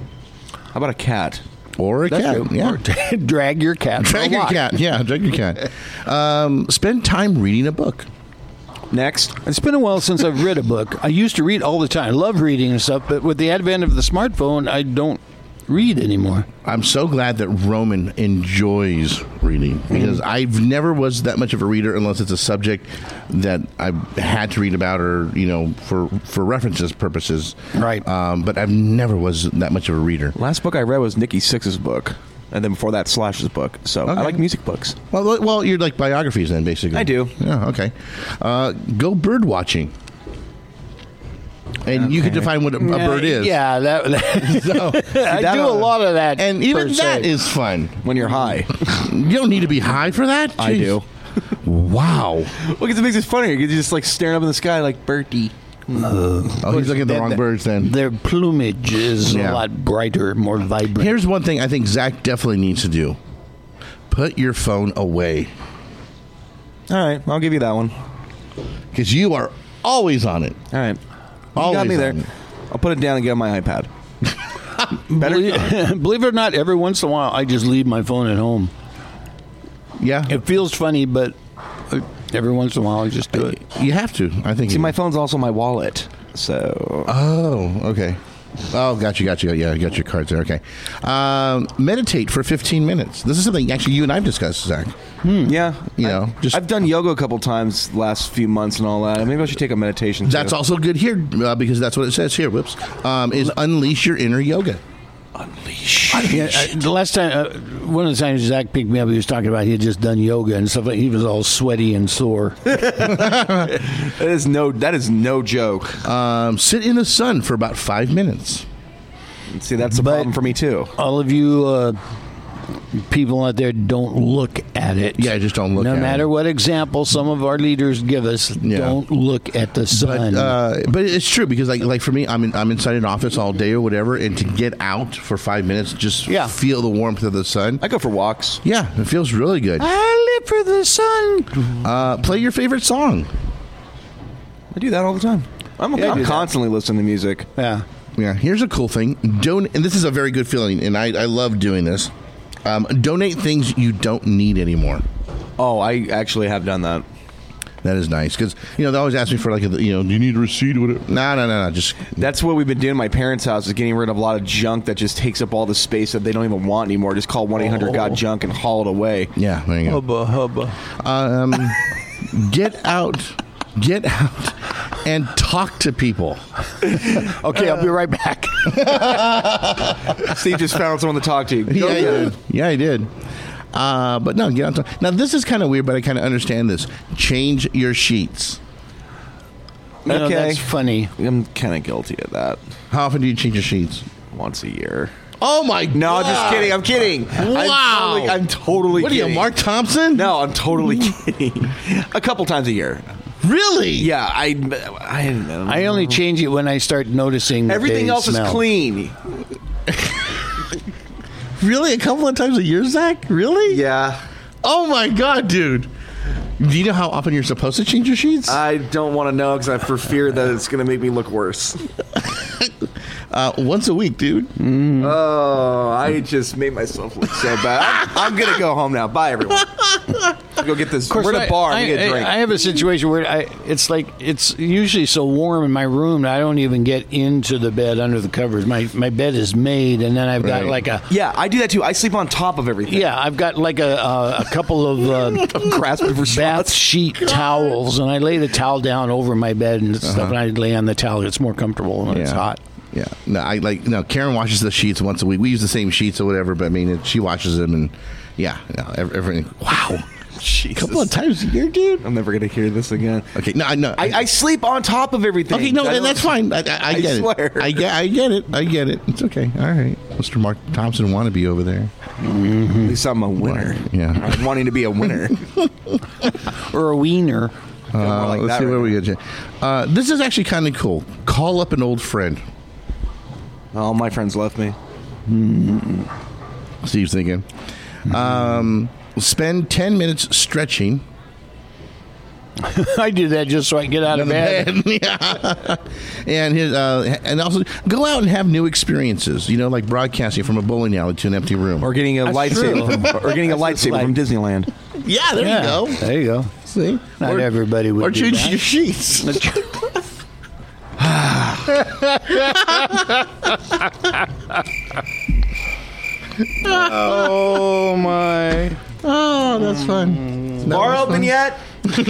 How about a cat? or a That's cat. good. Yeah. Or drag your cat. for a Drag your walk. cat. Yeah, drag your cat. Um, spend time reading a book. Next. It's been a while since I've read a book. I used to read all the time. I love reading and stuff, but with the advent of the smartphone, I don't read anymore. I'm so glad that Roman enjoys reading because I've never was that much of a reader unless it's a subject that I had to read about or you know for for references purposes. Right. Um, but I've never was that much of a reader. Last book I read was Nikki Sixx's book. And then before that, Slash's book. So Okay. I like music books. Well, well, you're like biographies then, basically. I do. Yeah. Okay. Uh, go bird watching. And you can define what a, a bird is. Yeah, that, that- So, I that, do a uh, lot of that. and even per se. that is fun. When you're high. You don't need to be high for that. I Jeez. do. Wow. Look, it makes it funnier. You're just like staring up in the sky like Bertie. Oh, he's looking at the That- wrong that- birds then. Their plumage is Yeah. a lot brighter, more vibrant. Here's one thing I think Zach definitely needs to do: put your phone away All right, I'll give you that one. because you are always on it. All right. You Always got me there. on it. I'll put it down and get on my iPad. believe, believe it or not, every once in a while, I just leave my phone at home. Yeah, It feels funny, but uh, every once in a while, I just do it. you have to. I think. See, you- my phone's also my wallet. So Oh, okay. Oh, got you, got you. Yeah, you got your cards there. Okay. Um, meditate for fifteen minutes. This is something actually you and I've discussed, Zach. yeah, You I- know, just- I've done yoga a couple times the last few months and all that. Maybe I should take a meditation. That's too. also good here uh, because that's what it says here. Whoops. Um, is unleash your inner yoga. Yeah, I, the last time, uh, one of the times Zach picked me up, he was talking about he had just done yoga and stuff. Like he was all sweaty and sore. That is no. That is no joke. Um, sit in the sun for about five minutes. See, that's a But- problem for me too. All of you uh, people out there, don't look at it. Yeah, just don't look no at matter it. what example some of our leaders give us, Yeah. don't look at the But sun. uh, but it's true because like like for me, I'm in, I'm inside an office all day or whatever, and to get out for five minutes, just Yeah. feel the warmth of the sun. I go for walks. Yeah, it feels really good. I live for the sun. Uh, play your favorite song. I do that all the time. I'm, Yeah, I I'm do that. constantly listening to music. Yeah. Yeah, here's a cool thing. Don't, and this is a very good feeling, and I, I love doing this. Um, donate things you don't need anymore. Oh, I actually have done that. That is nice because you know they always ask me for like a, you know do you need a receipt or whatever. No, no, no, no. Just That's what we've been doing at my parents' house is getting rid of a lot of junk that just takes up all the space that they don't even want anymore. Just call one eight hundred got junk and haul it away. yeah. There you go. Hubba hubba. Um, get out, get out, and talk to people. Okay, I'll be right back. Steve just found someone to talk to. Go Yeah, he get did. it. Yeah, he did. Uh, but no, get out. and talk. Now this is kind of weird, but I kind of understand this. Change your sheets. You know, Okay. that's funny. I'm kind of guilty of that. How often do you change your sheets? Once a year. Oh my No, god! just kidding. I'm kidding. Wow. I'm totally, I'm totally What are kidding. you, Mark Thompson? No, I'm totally kidding. A couple times a year. Really? Yeah, I, I, I only change it when I start noticing that everything they else smell. is clean. Really? A couple of times a year, Zach? Really? Yeah. Oh my god, dude! Do you know how often you're supposed to change your sheets? I don't want to know because I for fear that it's going to make me look worse. Uh, once a week, dude. Oh, I just made myself look so bad. I'm, I'm going to go home now. Bye, everyone. Go get this. Of course, We're at I, a bar. I, We get a drink. I, I have a situation where I, it's like it's usually so warm in my room that I don't even get into the bed under the covers. My my bed is made, and then I've got Right. like a yeah, I do that too. I sleep on top of everything. yeah, I've got like a a, a couple of uh, Grasping for bath shots. sheet towels, and I lay the towel down over my bed and stuff, and I lay on the towel. It's more comfortable when it's hot. Yeah. No, I like no. Karen washes the sheets once a week. We use the same sheets or whatever, but I mean, it, she washes them, and yeah, no, ev- everything. Wow, a couple of times a year, dude. I'm never going to hear this again. Okay, no, I know. I, I sleep on top of everything. okay, no, I and don't- that's fine. I, I, I I get swear. it. I get, I get it. I get it. It's okay. All right, Mister Mark Thompson wannabe over there. At least I'm a winner. Yeah. I'm wanting to be a winner. Or a wiener. more Uh, like let's that see right where we get. Uh, this is actually kind of cool. Call up an old friend. All my friends left me. Steve's thinking. Um, spend ten minutes stretching. I do that just so I can get out of bed. yeah. And his, uh, and also go out and have new experiences. You know, like broadcasting from a bowling alley to an empty room. Or getting a That's lightsaber true. from, or getting a lightsaber like- from Disneyland. yeah, there Yeah, you go. There you go. See, Not or, everybody would or do change that. your sheets. Oh my! Oh, that's fun. Bar open yet?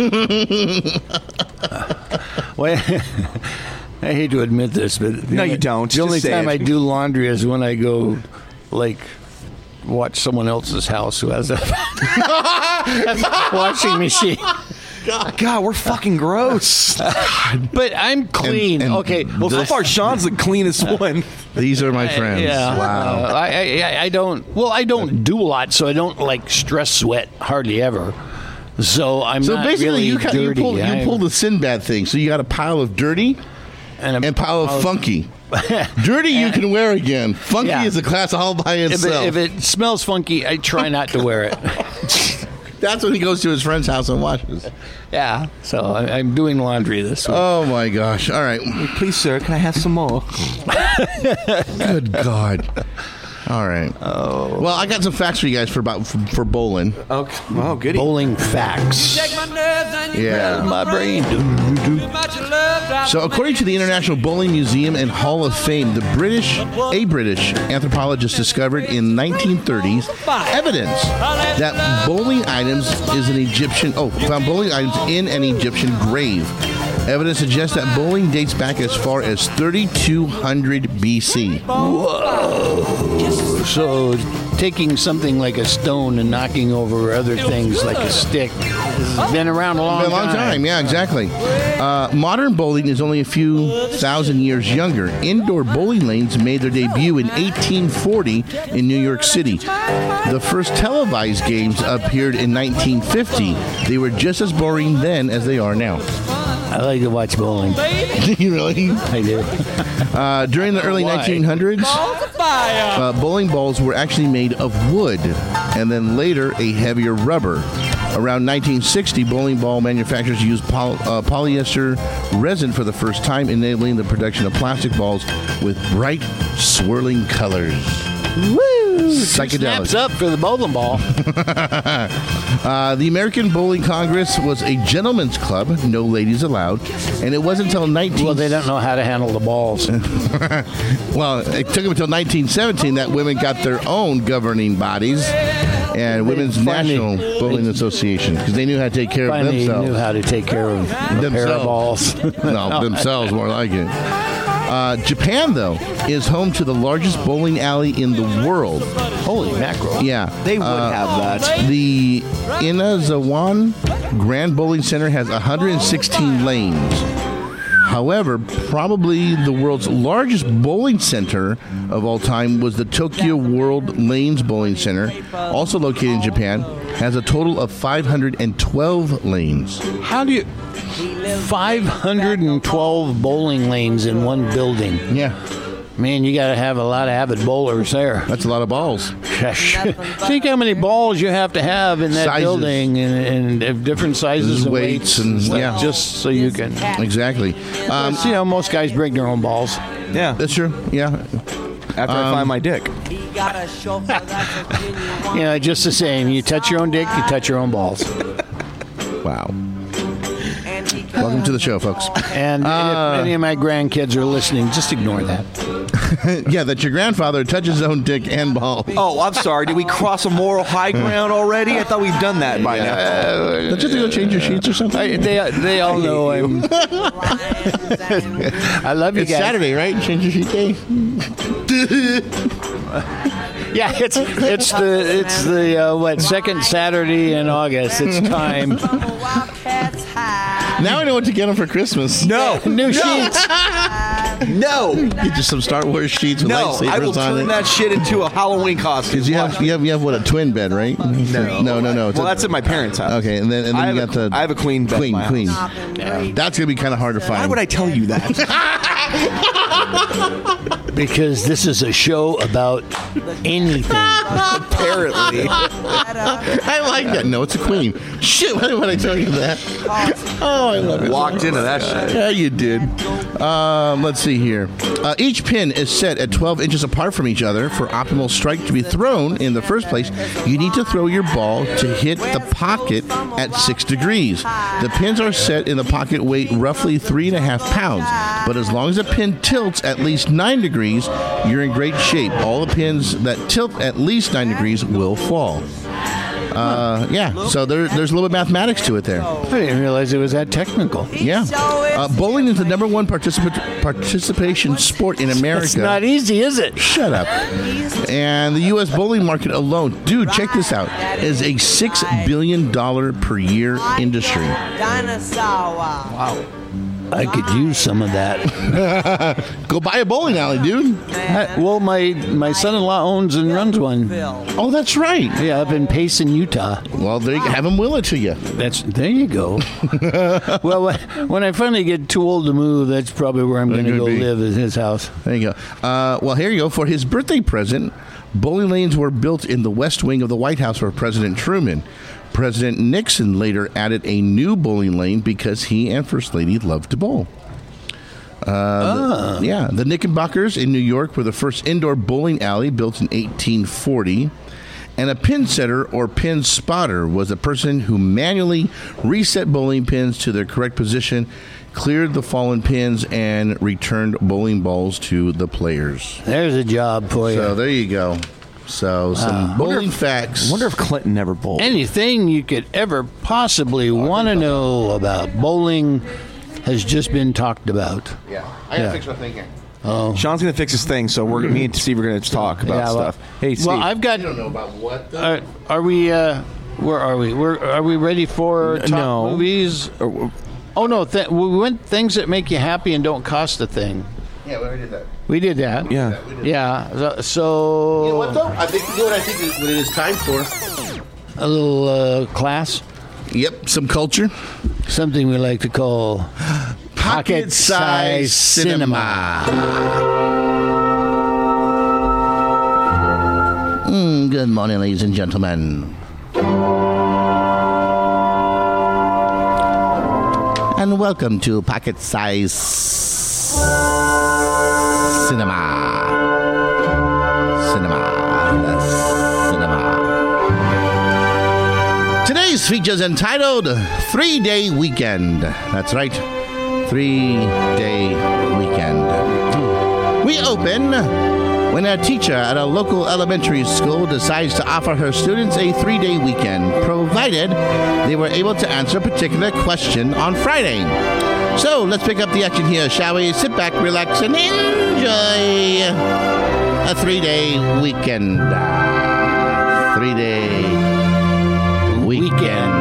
Well, I hate to admit this, but the No, only- you don't. The Just only say time it. I do laundry is when I go, like, watch someone else's house who has a, has a washing machine. God, we're fucking gross. But I'm clean. And- and okay. Well, so far Sean's the cleanest one. These are my friends. Yeah. Wow. Uh, I, I I don't. Well, I don't do a lot, so I don't like stress sweat hardly ever. So I'm So not basically, really you, kind you dirty. pulled you I'm- pulled the Sinbad thing. So you got a pile of dirty and, and pile of funky. Dirty you can wear again. Funky Yeah. is a class all by If itself. it, if it smells funky, I try not to wear it. That's when he goes to his friend's house and washes. Yeah. So I, I'm doing laundry this week. Oh my gosh! All right. Please, sir, can I have some more? Good God. All right. Oh. Well, I got some facts for you guys for about for, for bowling. Okay. Oh, goody. Bowling facts. Take my nerves and you Yeah. rattle My brain. Too much love drives So, me according to the International Bowling Museum and Hall of Fame, the British, a British anthropologist discovered in nineteen thirties evidence that bowling items is an Egyptian. Oh, found bowling items in an Egyptian grave. Evidence suggests that bowling dates back as far as thirty-two hundred B C. So taking something like a stone and knocking over other things like a stick has been around a long Been a long time, yeah, exactly. Uh, modern bowling is only a few thousand years younger. Indoor bowling lanes made their debut in eighteen forty in New York City. The first televised games appeared in nineteen fifty. They were just as boring then as they are now. I like to watch bowling. You really? I do. Uh, during the early Why? nineteen hundreds, uh, bowling balls were actually made of wood, and then later a heavier rubber. Around nineteen sixty, bowling ball manufacturers used poly- uh, polyester resin for the first time, enabling the production of plastic balls with bright, swirling colors. Woo! Psychedelic. Snaps up for the bowling ball. uh, the American Bowling Congress was a gentleman's club, no ladies allowed, and it wasn't until nineteen. Well, they don't know how to handle the balls. Well, it took them until nineteen seventeen that women got their own governing bodies and Women's finally- National Bowling Association because they knew how to take care of Finally themselves. knew how to take care of a pair of balls. No, themselves more like it. Uh, Japan, though, is home to the largest bowling alley in the world. Holy mackerel. Yeah. They would Uh, have that. The Inazawan Grand Bowling Center has one hundred sixteen lanes. However, probably the world's largest bowling center of all time was the Tokyo World Lanes Bowling Center, also located in Japan, has a total of five hundred twelve lanes. How do you... five hundred twelve bowling lanes in one building. Yeah, Man, you got to have a lot of avid bowlers there. that's a lot of balls. Think how many balls you have to have in that Sizes. building and, and of different sizes and Weights weights, and- yeah. just so you can. Exactly. Um, you know, most guys bring their own balls. Yeah. that's true. Yeah. After I find my dick. You know, just the same. You touch your own dick, you touch your own balls. Wow. Welcome to the show, folks. And Uh, if any of my grandkids are listening, just ignore that. Yeah, that your grandfather touches his own dick and ball. Oh, I'm sorry. Did we cross a moral high ground already? I thought we'd done that by now. Don't you have to go change your sheets or something? I, they they all know I'm. I love you It's guys. Saturday, right? Change your sheet day. Yeah, it's it's the it's the uh, what second Saturday in August. It's time. Now I know what to get them for Christmas. No. New sheets. No. Get you some Star Wars sheets with No. lightsabers I will on turn it. that shit into a Halloween costume. Because you have, you have you have what, a twin bed, right? No. no, no, no. It's Well, a- that's at my parents' house. okay, and then and then I you have got a- the I have a queen bed queen, at my queen. house. That's gonna be kind of hard to find. Why would I tell you that? Because this is a show about anything. Apparently. I like that. No, it's a queen. Shit, why would I tell you that? Oh, I love it. Walked into that shit. Yeah, you did. Um, let's see here. Uh, each pin is set at twelve inches apart from each other. For optimal strike to be thrown in the first place, you need to throw your ball to hit the pocket at six degrees. The pins are set in the pocket weight roughly three and a half pounds. But as long as the pin tilts at least nine degrees, you're in great shape. All the pins that tilt at least nine degrees will fall. Uh, yeah, so there, there's a little bit of mathematics to it there. I didn't realize it was that technical. Yeah. Uh, bowling is the number one participa- participation sport in America. It's not easy, is it? Shut up. And the U S bowling market alone, dude, check this out, is a six billion dollars per year industry. Wow. I could use some of that. Go buy a bowling alley, dude. I- well, my, my son-in-law owns and runs one. Oh, that's right. Yeah, up in Payson, Utah. Well, there you go. Have him will it to you. That's there you go. Well, when- when I finally get too old to move, that's probably where I'm going to That go could be. live, at his house. There you go. Uh, well, here you go. For his birthday present, bowling lanes were built in the West Wing of the White House for President Truman. President Nixon later added a new bowling lane because he and First Lady loved to bowl. Uh, the- yeah, the Knickerbockers in New York were the first indoor bowling alley built in eighteen forty. And a pin setter or pin spotter was a person who manually reset bowling pins to their correct position, cleared the fallen pins, and returned bowling balls to the players. There's a job for you. So there you go. So some bowling facts. I wonder if Clinton ever bowled. Anything you could ever possibly want to know about bowling has just been talked about. yeah, I gotta Yeah. fix my thinking. Sean's going to fix his thing, so we're me and Steve are going to talk about Yeah, well- stuff. Hey, Steve. Well, I've got. I don't know about what. Though. Uh, are we? Uh, where are we? Where are we ready for top no. movies? Oh no! Th- we went things that make you happy and don't cost a thing. yeah, we already did that. We did that. yeah. Yeah. So, so You know what though? I think you know what I think is, what it is time for. a little uh, class, Yep, some culture. something we like to call pocket-sized cinema. Mm, good morning, ladies and gentlemen. And welcome to Pocket Size Cinema. Cinema. the cinema. Today's feature is entitled Three-Day Weekend. That's right, Three-Day Weekend. We open when a teacher at a local elementary school decides to offer her students a three-day weekend, provided they were able to answer a particular question on Friday. So let's pick up the action here, shall we? Sit back, relax, and enjoy a three-day weekend. Three-day weekend.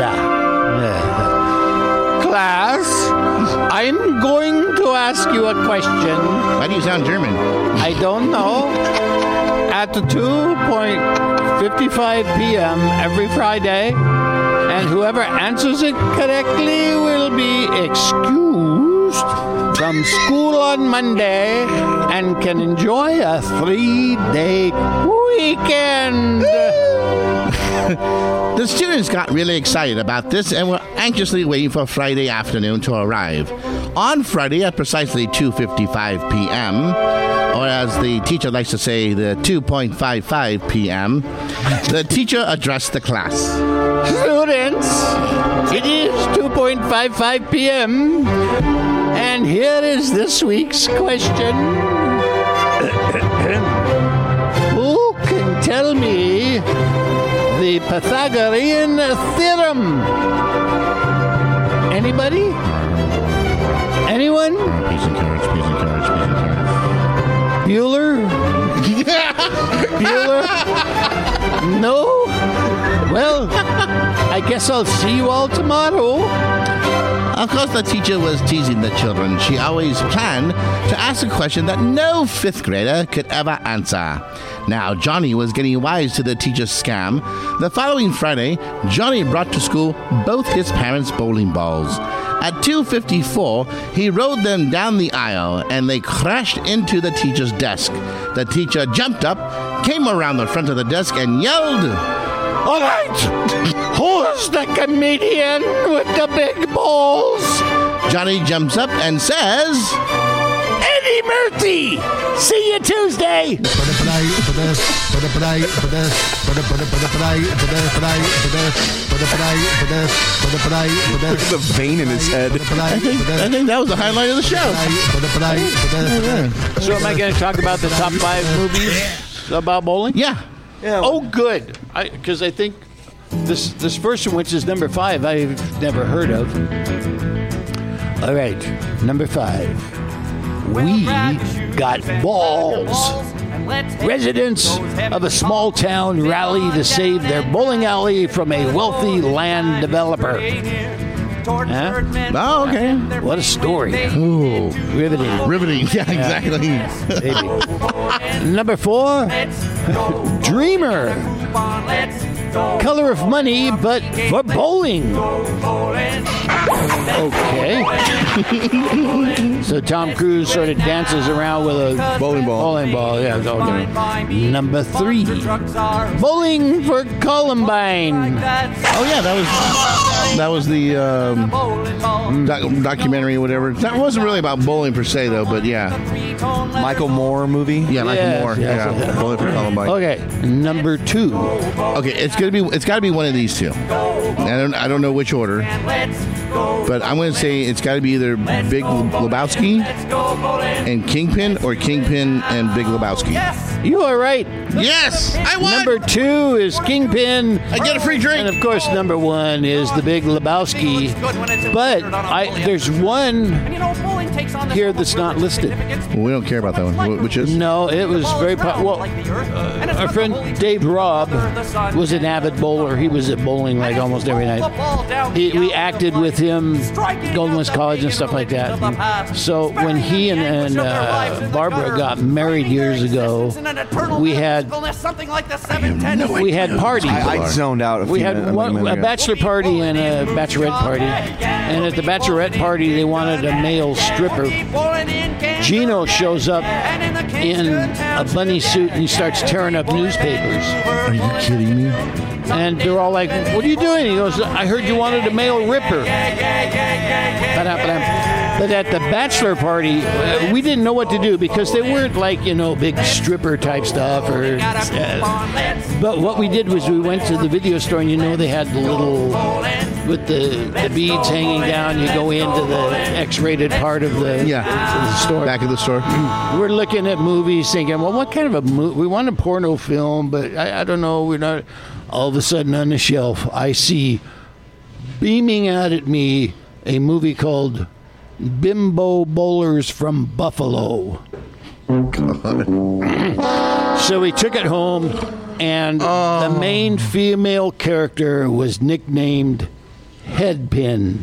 Class, I'm going to ask you a question. Why do you sound German? I don't know. At the two fifty-five p.m. every Friday, and whoever answers it correctly will be excused from school on Monday and can enjoy a three-day weekend. The students got really excited about this and were anxiously waiting for Friday afternoon to arrive. On Friday at precisely two fifty-five p.m., or as the teacher likes to say, the two fifty-five p.m., the teacher addressed the class. Students, it is two fifty-five p.m., and here is this week's question. Who can tell me the Pythagorean theorem? Anybody? Anyone? Peace and courage, peace and courage, peace and courage. Bueller? Bueller? No? Well, I guess I'll see you all tomorrow. Of course, the teacher was teasing the children. She always planned to ask a question that no fifth grader could ever answer. Now, Johnny was getting wise to the teacher's scam. The following Friday, Johnny brought to school both his parents' bowling balls. At two fifty-four, he rode them down the aisle, and they crashed into the teacher's desk. The teacher jumped up, came around the front of the desk, and yelled, All right, who's the comedian with the big balls? Johnny jumps up and says, Eddie Murphy! See you Tuesday! Look at the vein in his head. I think, I think that was the highlight of the show. So am I going to talk about the top five movies about bowling? Yeah. Yeah. Oh, good. Because I, I think this this first one, which is number five, I've never heard of. All right, number five. We got balls. Residents of a small town rally to save their bowling alley from a wealthy land developer. Huh? Oh, okay. What a story. Ooh. Riveting. Riveting. Yeah, exactly. Baby. Number four, Dreamer. Color of money, but for bowling. Okay. So Tom Cruise sort of dances around with a Bowling ball. Bowling ball, yeah. Okay. Number three, Bowling for Columbine. Oh yeah, that was that was the um, doc- documentary or whatever. That wasn't really about bowling per se though, but yeah, Michael Moore movie. yeah, Michael Yes, Moore, yes, yeah, yes. bowling for Columbine. Okay, number two. Okay, it's gonna be it's got to be one of these two. I don't I don't know which order, but I'm gonna say it's got to be either Big Lebowski and Kingpin or Kingpin and Big Lebowski. You are right. Yes, I won. Number two is Kingpin. I get a free drink. And of course, number one is the Big Lebowski. But I, there's one here that's not listed. We don't care about that one. Wh- Which is? No, it was very po- well. Uh, our friend Dave Robb was an avid bowler. He was at bowling like almost every night. He, we acted with him, Golden West College and stuff like that. And so when he and, and uh, Barbara got married years ago, we had we had parties. I, I zoned out. A few We had minutes, one, minute a ago. bachelor party and a bachelorette party. And at the bachelorette party, they wanted a male stripper. Gino shows up in a bunny suit and he starts tearing up newspapers. Are you kidding me? And they're all like, what are you doing? He goes, I heard you wanted a male ripper. Ba-da-ba-dam. But at the bachelor party, uh, we didn't know what to do because they weren't like, you know, big stripper type stuff. Or, uh, but what we did was we went to the video store, and you know they had the little, with the, the beads hanging down, you go into the X-rated part of the, Yeah. the store. Back of the store. We're looking at movies thinking, well, what kind of a movie? We want a porno film, but I, I don't know. We're not. All of a sudden on the shelf, I see beaming out at me a movie called Bimbo Bowlers from Buffalo. So we took it home, and Oh. the main female character was nicknamed Headpin.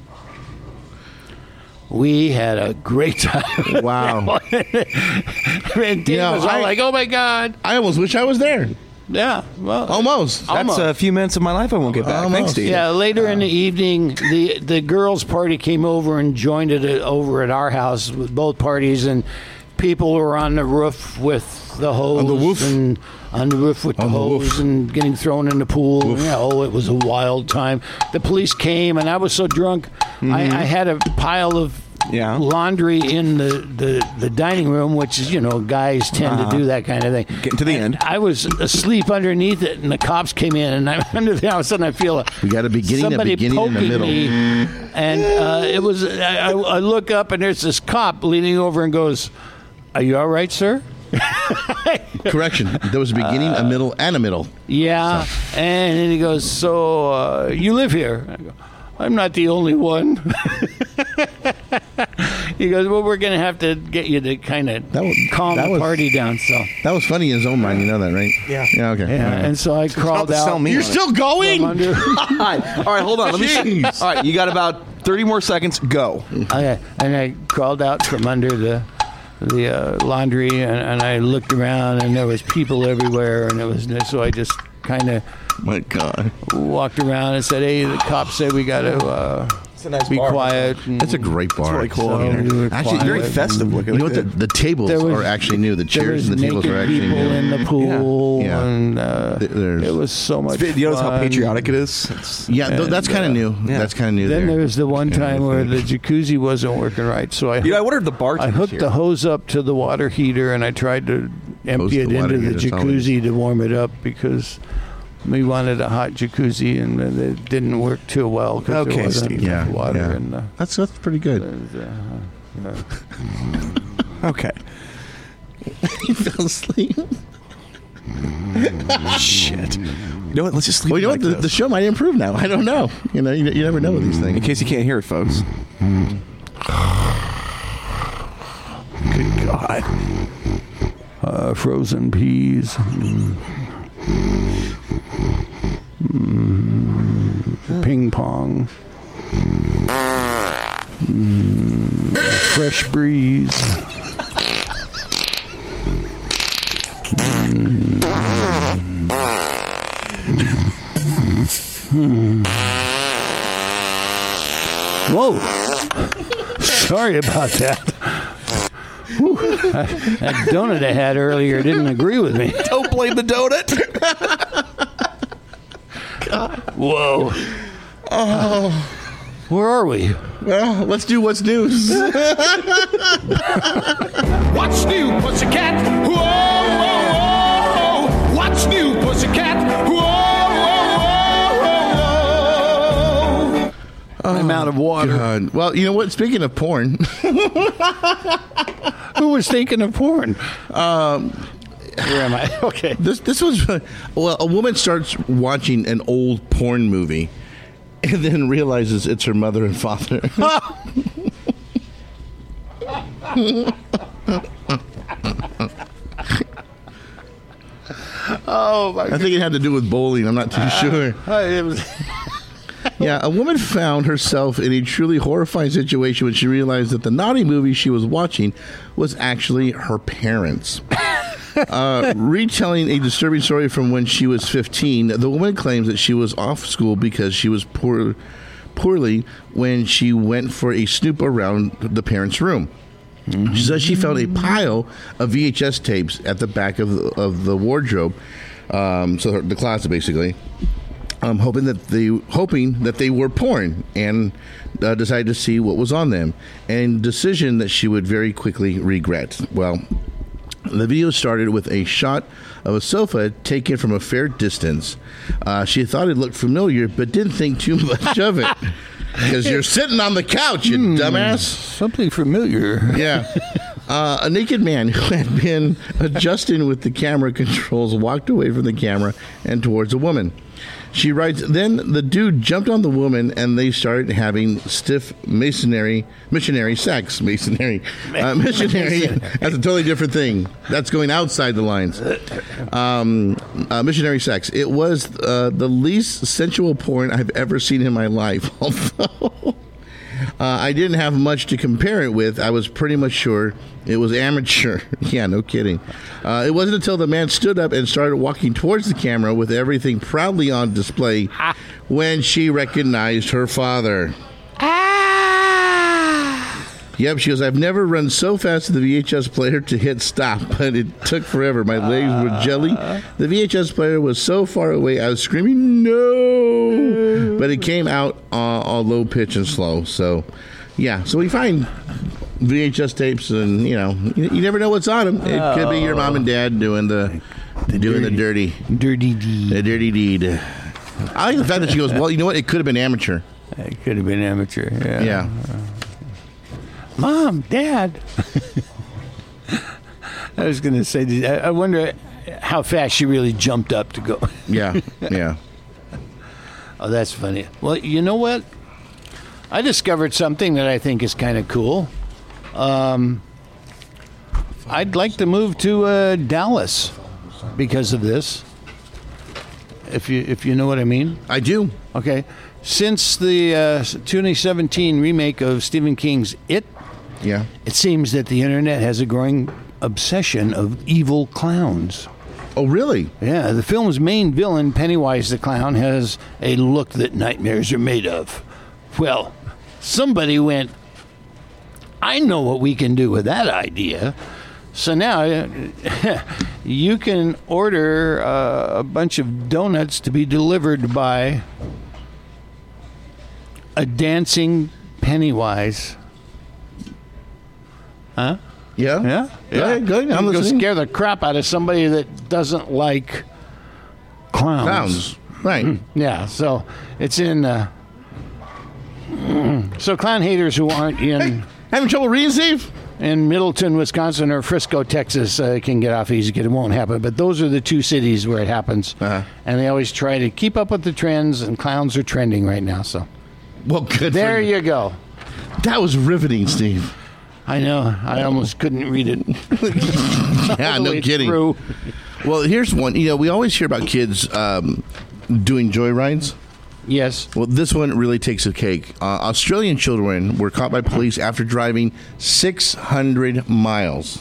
We had a great time. Wow. And Dave You know, was all I- like, oh my God. I almost wish I was there. Yeah, well, Almost. That's Almost. a few minutes of my life I won't get back. Almost. Thanks, Steve. Yeah, later in the evening, the the girls' party came over and joined it at- over at our house with both parties, and people were on the roof with the hose On the roof? and on the roof with the On the hose roof. and getting thrown in the pool. Woof. Yeah, oh, it was a wild time. The police came, and I was so drunk, I, I had a pile of Yeah. laundry in the, the, the dining room, which is, you know, guys tend to do that kind of thing. Getting to the end. I was asleep underneath it, and the cops came in, and I'm under there. All of a sudden, I feel a, We got a beginning, a somebody beginning, and a poking middle. me, and uh, it was. I, I I look up, and there's this cop leaning over and goes, "Are you all right, sir?" Correction. There was a beginning, a middle, and a middle. Yeah, and then he goes, "So uh, you live here?" I go, "I'm not the only one." He goes, "Well, we're going to have to get you to kind of That was- calm that the was- party down." So That was funny in his own mind. You know that, right? Yeah. Yeah. Okay. yeah, All right. and so I crawled to sell out. me You're on it. still going? from under. All right, all right, hold on. Let me. Jeez. All right, you got about thirty more seconds. Go. I, and I crawled out from under the the uh, laundry, and, and I looked around, and there was people everywhere, and it was so I just kind of My God. walked around and said, "Hey, the cops say we got to uh, a nice be bar. quiet." And That's a great bar. really cool. so we were Actually, quiet. Very festive looking. You know what? The, the tables There was- are actually new. The There chairs was and the tables naked are actually people new. in the pool, Yeah. Yeah. and uh, Th- there's- it was so much. Do you notice how fun. patriotic it is? It's, Yeah, th- that's kind of And, new. yeah. That's kind of new. Then there. there was the one Yeah, time where the think. jacuzzi wasn't working right, so I you know, I wondered if the I bartenders hooked here. the hose up to the water heater, and I tried to empty the it water into the heater, solid. jacuzzi to warm it up because we wanted a hot jacuzzi, and it didn't work too well because Okay, there wasn't Steve. enough Yeah, water yeah. in the. That's that's pretty good. Okay. You fell asleep. Shit. You know what? Let's just leave Well, you it know like what? The, this. the show might improve now. I don't know. You know, you, you never know with these In things. case you can't hear it, folks. Good God. Uh, frozen peas. Mm. Mm. Ping pong. Mm. Fresh breeze. Mm. Whoa. Sorry about that. Whew. That donut I had earlier didn't agree with me. Don't blame the donut. Whoa. Oh. Where are we? Well, let's do what's news. What's new, pussycat? Whoa, whoa, whoa. What's new, pussycat? Whoa, whoa, whoa, whoa. I'm out of water. God. Well, you know what? Speaking of porn, Who was thinking of porn? Um, Where am I? Okay. this this was well. A woman starts watching an old porn movie, and then realizes it's her mother and father. Oh my I think it had to do with bowling. I'm not too sure. God. It was. Yeah, a woman found herself in a truly horrifying situation when she realized that the naughty movie she was watching was actually her parents. Uh, retelling a disturbing story from when she was fifteen, the woman claims that she was off school because she was poor, poorly when she went for a snoop around the parents' room. She says she found a pile of V H S tapes at the back of the, of the wardrobe, um, so her, the closet basically. um, hoping that they hoping that they were porn, and uh, decided to see what was on them, and decision that she would very quickly regret. Well, the video started with a shot of a sofa taken from a fair distance. Uh, she thought it looked familiar, but didn't think too much of it. Because you're sitting on the couch, you Hmm, dumbass. Something familiar. Yeah. Uh, a naked man who had been adjusting with the camera controls walked away from the camera and towards a woman. She writes, then the dude jumped on the woman and they started having stiff masonry, missionary sex. Masonry. Uh, missionary. That's a totally different thing. That's going outside the lines. Um, uh, missionary sex. It was uh, the least sensual porn I've ever seen in my life. Although uh, I didn't have much to compare it with, I was pretty much sure it was amateur. Yeah, no kidding. Uh, it wasn't until the man stood up and started walking towards the camera with everything proudly on display when she recognized her father. Yep, she goes, I've never run so fast to the V H S player to hit stop, but it took forever. My legs were jelly. The V H S player was so far away, I was screaming, no! But it came out uh, all low pitch and slow. So, yeah, so we find V H S tapes, and, you know, you, you never know what's on them. It could be your mom and dad doing the, the doing dirty, the dirty. Dirty deed. The dirty deed. I like the fact that she goes, well, you know what? It could have been amateur. It could have been amateur. Yeah. Yeah. Mom, Dad. I was going to say, I wonder how fast she really jumped up to go. Yeah, yeah. Oh, that's funny. Well, you know what? I discovered something that I think is kind of cool. Um, I'd like to move to uh, Dallas because of this. If you if you know what I mean. I do. Okay. Since the uh, twenty seventeen remake of Stephen King's It, Yeah. it seems that the internet has a growing obsession of evil clowns. Oh, really? Yeah, the film's main villain, Pennywise the Clown, has a look that nightmares are made of. Well, somebody went, I know what we can do with that idea. So now you can order uh, a bunch of donuts to be delivered by a dancing Pennywise. Huh? Yeah. Yeah? Go ahead, go ahead. I'm Go listening. scare the crap out of somebody that doesn't like clowns. Clowns. Right. Yeah, so it's in... Uh, so clown haters who aren't in... Hey, having trouble reading, Steve? in Middleton, Wisconsin, or Frisco, Texas, uh, can get off easy. It won't happen. But those are the two cities where it happens. Uh-huh. And they always try to keep up with the trends, and clowns are trending right now. So Well, good. there for you go. That was riveting, Steve. I know. I almost couldn't read it. Yeah, the no way kidding. through. Well, here's one. You know, we always hear about kids um, doing joyrides. Yes. Well, this one really takes a cake. Uh, Australian children were caught by police after driving six hundred miles.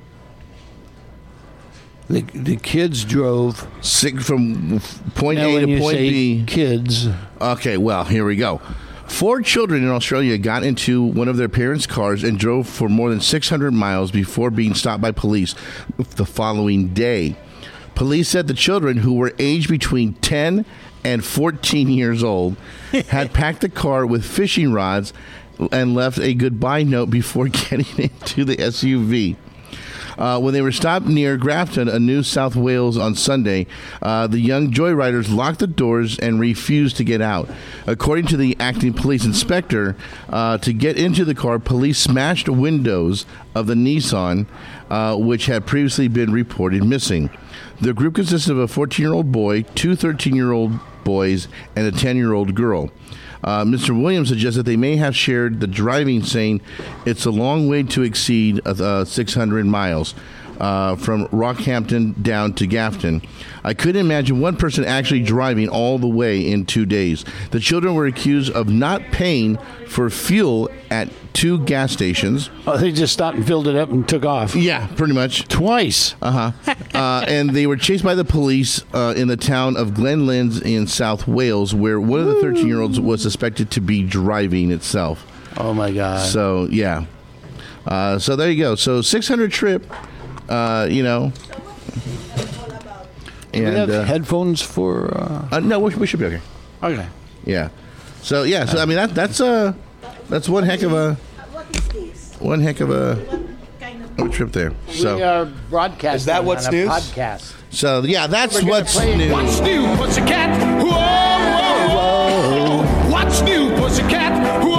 The, the kids drove. Six, from point Now, A when to you point say B. kids, Okay, well, here we go. Four children in Australia got into one of their parents' cars and drove for more than six hundred miles before being stopped by police the following day. Police said the children, who were aged between ten and fourteen years old, had packed the car with fishing rods and left a goodbye note before getting into the S U V. Uh, when they were stopped near Grafton, uh, New South Wales, on Sunday, uh, the young joyriders locked the doors and refused to get out. According to the acting police inspector, uh, to get into the car, police smashed windows of the Nissan, uh, which had previously been reported missing. The group consisted of a fourteen-year-old boy, two thirteen-year-old boys, and a ten-year-old girl. Uh, Mister Williams suggests that they may have shared the driving, saying it's a long way to exceed uh, six hundred miles uh, from Rockhampton down to Grafton. I couldn't imagine one person actually driving all the way in two days. The children were accused of not paying for fuel at two gas stations. oh, they just stopped and filled it up and took off. Yeah, pretty much. Twice. Uh-huh. uh, and they were chased by the police uh, in the town of Glenlyns in South Wales, where one of the thirteen-year-olds was suspected to be driving itself. Oh, my God. So, yeah. Uh, so there you go. So six hundred trip, uh, you know. Do we And have uh, headphones for? Uh... uh, no, we, we should be okay. Okay. Yeah. So yeah. So I mean that that's uh that's one heck of a one heck of a, of a trip there. So we are broadcasting. Is that what's on a news? podcast. so yeah, that's We're gonna what's play new. What's new, pussycat? Whoa, whoa, whoa. What's new, pussycat? Whoa,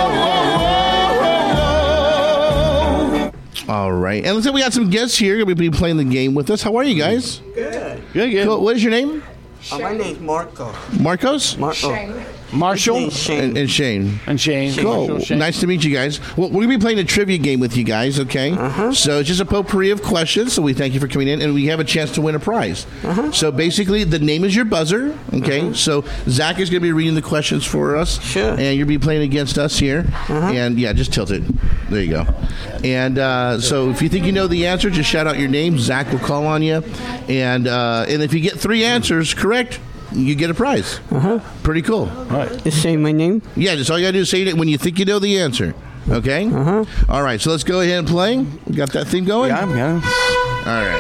whoa, whoa, whoa. All right, and let's say we got some guests here. We'll be playing the game with us. How are you guys? Good. Good, good. Cool. What is your name? Uh, my name's Marco. Marcos Marco. Marshall Name's Shane. and, and Shane. and Shane. Cool. Marshall, Shane. Nice to meet you guys. Well, we're going to be playing a trivia game with you guys, okay? Uh-huh. So it's just a potpourri of questions, so we thank you for coming in, and we have a chance to win a prize. Uh-huh. So basically, the name is your buzzer, okay? Uh-huh. So Zach is going to be reading the questions for us. Sure. And you'll be playing against us here. Uh-huh. And, yeah, just tilt it. There you go. And uh, so if you think you know the answer, just shout out your name. Zach will call on you. And, uh, and if you get three answers correct, you get a prize. Uh-huh. Pretty cool. Just say my name. Yeah, just all you got to do is say it when you think you know the answer. Okay? Uh-huh. All right, so let's go ahead and play. We got that theme going? Yeah, yeah. All right.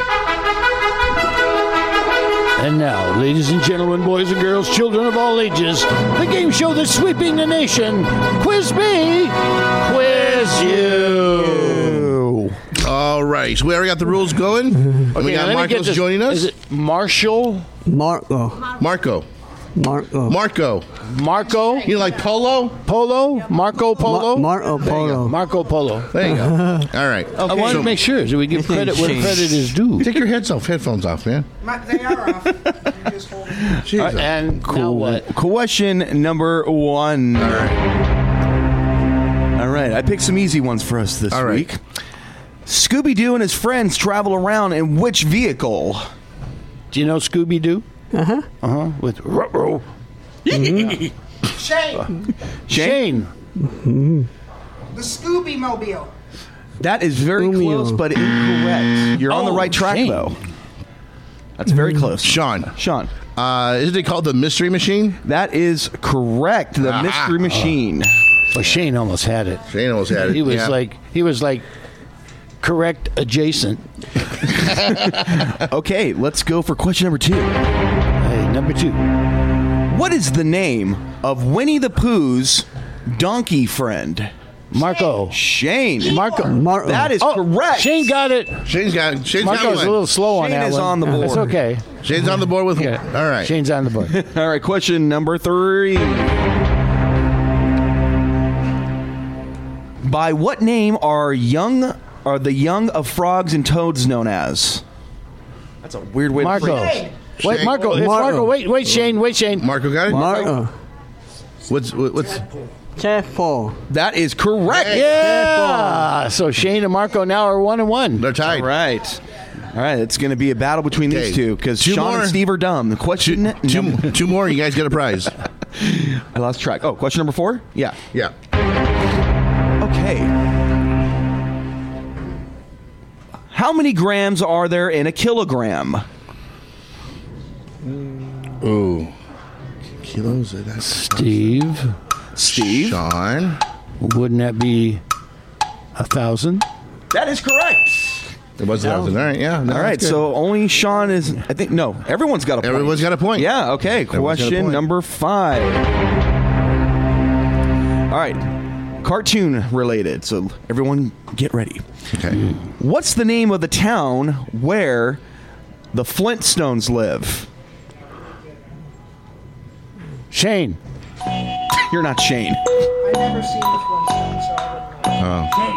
And now, ladies and gentlemen, boys and girls, children of all ages, the game show that's sweeping the nation. Quiz me, quiz you. All right, so we already got the rules going. And we got let me get Marcos this. joining us. Is it Marshall? Marco. Marco. Marco. Marco. Marco? You know, like Polo? Polo? Marco Polo? Ma- Marco Polo. Marco Polo. There you go. All right. I wanted So to make sure so we give His name's credit where Shane. credit is due. Take your heads off, headphones off, man. They are off. You just hold it. Jesus. And now what? Question number one. All right. All right, I picked some easy ones for us this All right. week. Scooby-Doo and his friends travel around in which vehicle? Do you know Scooby-Doo? Uh-huh. Uh-huh. With Ruh-roh. Shane, Shane. the Scooby Mobile. That is very Scooby-Doo. close, but incorrect. You're on the Oh, right track, Shane. though. That's very close. Sean. Sean. Uh, isn't it called the Mystery Machine? That is correct. The Ah. Mystery Machine. Well, Shane almost had it. Shane almost had it. He was Yeah. like, he was like, correct adjacent. Okay, let's go for question number two. Hey, number two. What is the name of Winnie the Pooh's donkey friend? Marco. Shane. Marco. Marco. That is Oh, correct. Shane got it. Shane's got, Shane's got Marco's one. a little slow on Shane that is one. on the board. It's okay. Shane's on the board with Yeah. All right. Shane's on the board. All right, question number three. By what name are young are the young of frogs and toads known as? That's a weird way Marco. to phrase it. Wait, Shane. Marco. It's Marco. Marco. Wait, wait, Shane. Wait, Shane. Marco got it? Marco. What's, what- what's, Careful. That is correct. Yeah. So Shane and Marco now are one and one. they're tied. All right. All right, it's going to be a battle between Okay. these two because Two Sean more. and Steve are dumb. The question Two, number- two more, you guys get a prize. I lost track. Oh, question number four? Yeah. Yeah. Okay. How many grams are there in a kilogram? Ooh. Kilos? That's Steve, Steve? Sean. wouldn't that be a thousand? That is correct. It was a thousand. All right, yeah. no, All right, that's good. so only Sean is. I think no, everyone's got a point. Everyone's got a point. Yeah. Okay. Everyone's got a Question point. number five. All right, cartoon related. So everyone, get ready. Okay. What's the name of the town where the Flintstones live? Shane. You're not Shane. I never seen the Flintstones, so I don't know.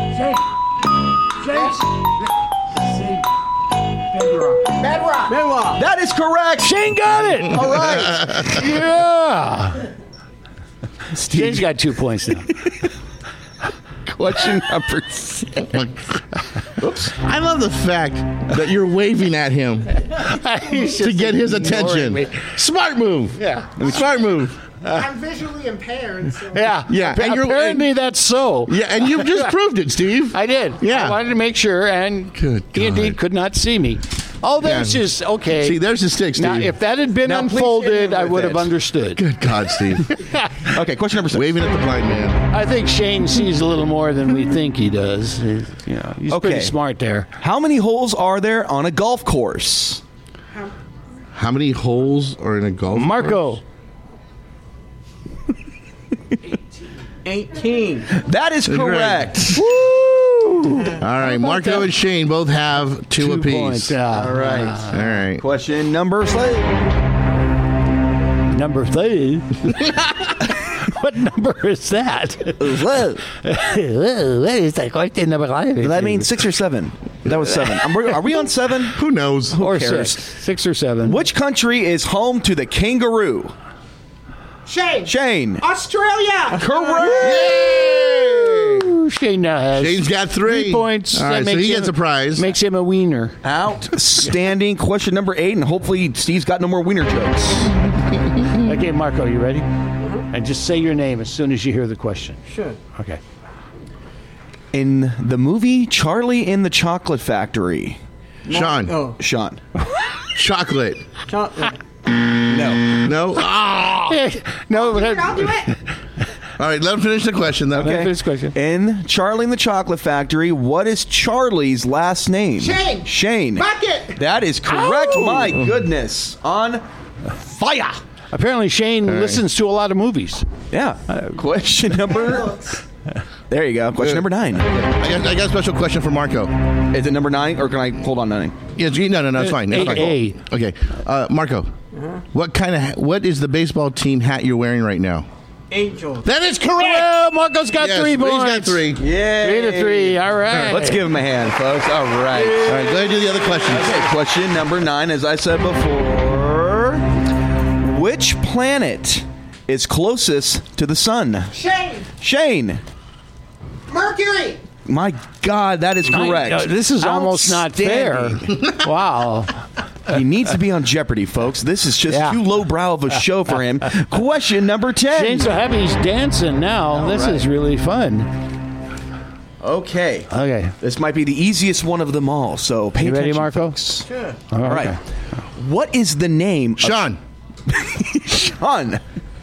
Bedrock. Bedrock. That is correct. Shane got it. All right. Yeah. Shane's got two points now. Question number six. Oops. I love the fact that you're waving at him to get his attention. me. Smart move. Yeah. Smart move. I'm visually impaired, so Yeah. Yeah, Appa- and you're- apparently that's so. Yeah, and you just proved it, Steve. I did. Yeah. I wanted to make sure, and Good he God. indeed could not see me. Oh, there's Yeah. just okay. See, there's the stick, Steve. now, if that had been Now, please hit unfolded, him I with would have it. understood. Good God, Steve. Okay. Question number six. Waving at the blind man. I think Shane sees a little more than we think he does. He's, you know, he's Okay. pretty smart there. How many holes are there on a golf course? How many holes are in a golf Marco. course? eighteen. That is correct. Woo! All right, Marco and Shane both have two, Two apiece. points. Ah. All right. All right. Question number three. Number three. What number is that? What is that question number five? Does that mean six or seven? That was seven. I'm, are we on seven? Who knows? or cares? six? Six or seven? Which country is home to the kangaroo? Shane. Shane. Australia. Correct. Ooh, Shane now has Shane's got three. three points. All That right, so makes he him- gets a prize. Makes him a wiener. Outstanding. Question number eight, and hopefully Steve's got no more wiener jokes. Okay, Marco, you ready? And just say your name as soon as you hear the question. Sure. Okay. In the movie Charlie in the Chocolate Factory, Sean. Oh, Sean. Chocolate. chocolate. No. No? Ah! No, but I'll do it. All right, let him finish the question, though. Okay. Finish the question. In Charlie in the Chocolate Factory, what is Charlie's last name? Shane. Shane. Bucket. That is correct. Ow. My goodness. On fire. Apparently, Shane right. listens to a lot of movies. Yeah. Question number. There you go. Question number nine. I got, I got a special question for Marco. Is it number nine, or can I hold on nine? Yeah, G- no, no, no, it's fine. It's fine. A. Okay, uh, Marco. What kind of ha- what is the baseball team hat you're wearing right now? Angel. That is correct. Well, Marco's got Yes, three he's points. got three. Yeah. Three to three. All right. Let's give him a hand, folks. All right. All right, go ahead and do the other questions. Okay, question number nine, as I said before. Which planet is closest to the sun? Shane. Shane. Mercury. My God, that is correct. Uh, this is almost not fair. Outstanding. Wow. He needs to be on Jeopardy, folks. This is just Yeah. too lowbrow of a show for him. Question number ten. Shane's so happy he's dancing now. This right. is really fun. Okay. Okay. This might be the easiest one of them all, so pay You ready, attention, Marco? folks. Sure. All All right. What is the name Sean, of Sean?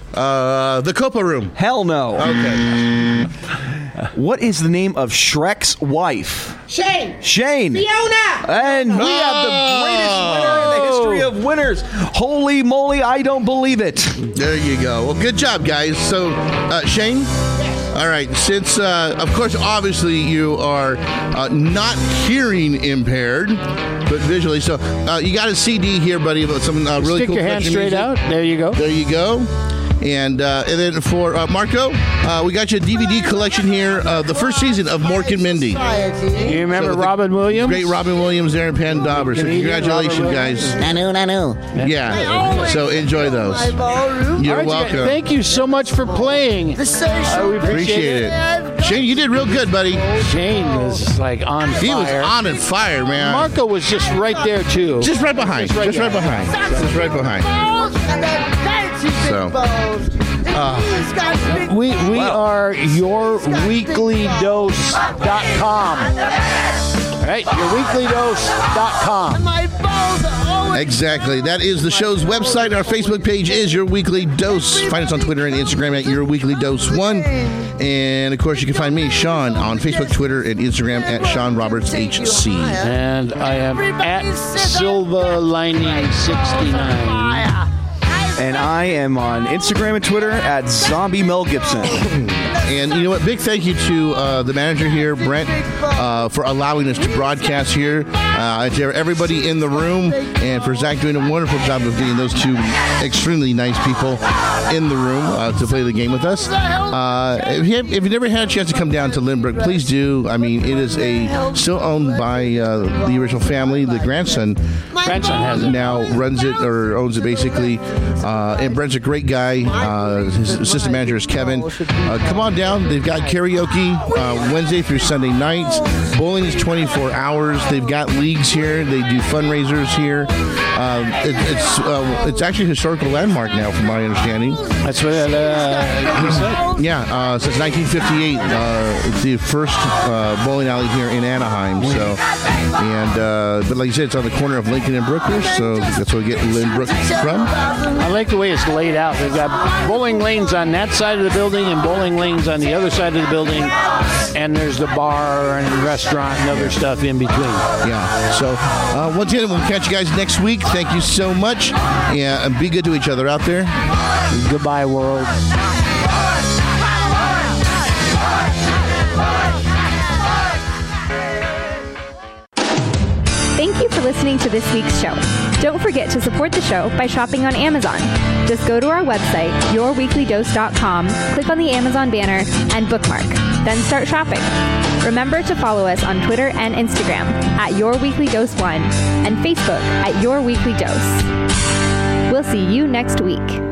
uh, the Copa Room. Hell no. Okay. What is the name of Shrek's wife? Shane. Shane. Fiona. And we have the greatest winner in the history of winners. Holy moly, I don't believe it. There you go. Well, good job, guys. So, uh, Shane? All right. Since, uh, of course, obviously you are uh, not hearing impaired, but visually. So, uh, you got a C D here, buddy, about some uh, really Stick cool your hand country straight music. out. There you go. There you go. And uh, and then for uh, Marco, uh, we got you a D V D collection here of the first season of Mork and Mindy. Society. You remember So the Robin Williams? Great Robin Williams there and Pan Dauber. So Comedian congratulations, Robin guys. Nanu, nanu. Yeah. So enjoy those. My ballroom. You're All right, you guys, welcome. Thank you so much for playing. The social. Uh, we Appreciate it. Shane, you did real good, buddy. Shane was like on fire. He was on and fire, man. Marco was just right there too. Just right behind. Just right Just right behind. Just right behind. balls and then fancy big So, balls. He's got big We we are your weekly dose dot com. All right, your weekly dose dot com. My balls are always. Exactly. That is the show's website. Our Facebook page is Your Weekly Dose. Find us on Twitter and Instagram at Your Weekly Dose one. And, of course, you can find me, Sean, on Facebook, Twitter, and Instagram at Sean Roberts H C. And I am at Silva Lining sixty-nine. And I am on Instagram and Twitter at Zombie Mel Gibson. And you know what? Big thank you to uh, the manager here, Brent, uh, for allowing us to broadcast here. Uh, to everybody in the room, and for Zach doing a wonderful job of getting those two extremely nice people in the room uh, to play the game with us. Uh, if, you have, if you've never had a chance to come down to Lynbrook, please do. I mean, it is a still owned by uh, the original family. The grandson Grandson has it. now runs it or owns it basically. Uh, and Brent's a great guy. Uh, his assistant manager is Kevin. Uh, come on down. They've got karaoke uh, Wednesday through Sunday nights. Bowling is twenty-four hours. They've got leagues here. They do fundraisers here. Uh, it, it's uh, it's actually a historical landmark now, from my understanding. That's what uh, he said. Yeah, uh, since nineteen fifty-eight, uh, it's the first uh, bowling alley here in Anaheim. So, and uh, but like you said, it's on the corner of Lincoln and Brooker, so that's where we get Lynbrook from. I like the way it's laid out. They've got bowling lanes on that side of the building and bowling lanes on the other side of the building, and there's the bar and restaurant and other stuff in between. Yeah. So uh, once again, we'll catch you guys next week. Thank you so much. Yeah, and be good to each other out there. Goodbye, world. Thank you for listening to this week's show. Don't forget to support the show by shopping on Amazon. Just go to our website, your weekly dose dot com, click on the Amazon banner, and bookmark. Then start shopping. Remember to follow us on Twitter and Instagram at Your Weekly Dose one and Facebook at Your Weekly Dose. We'll see you next week.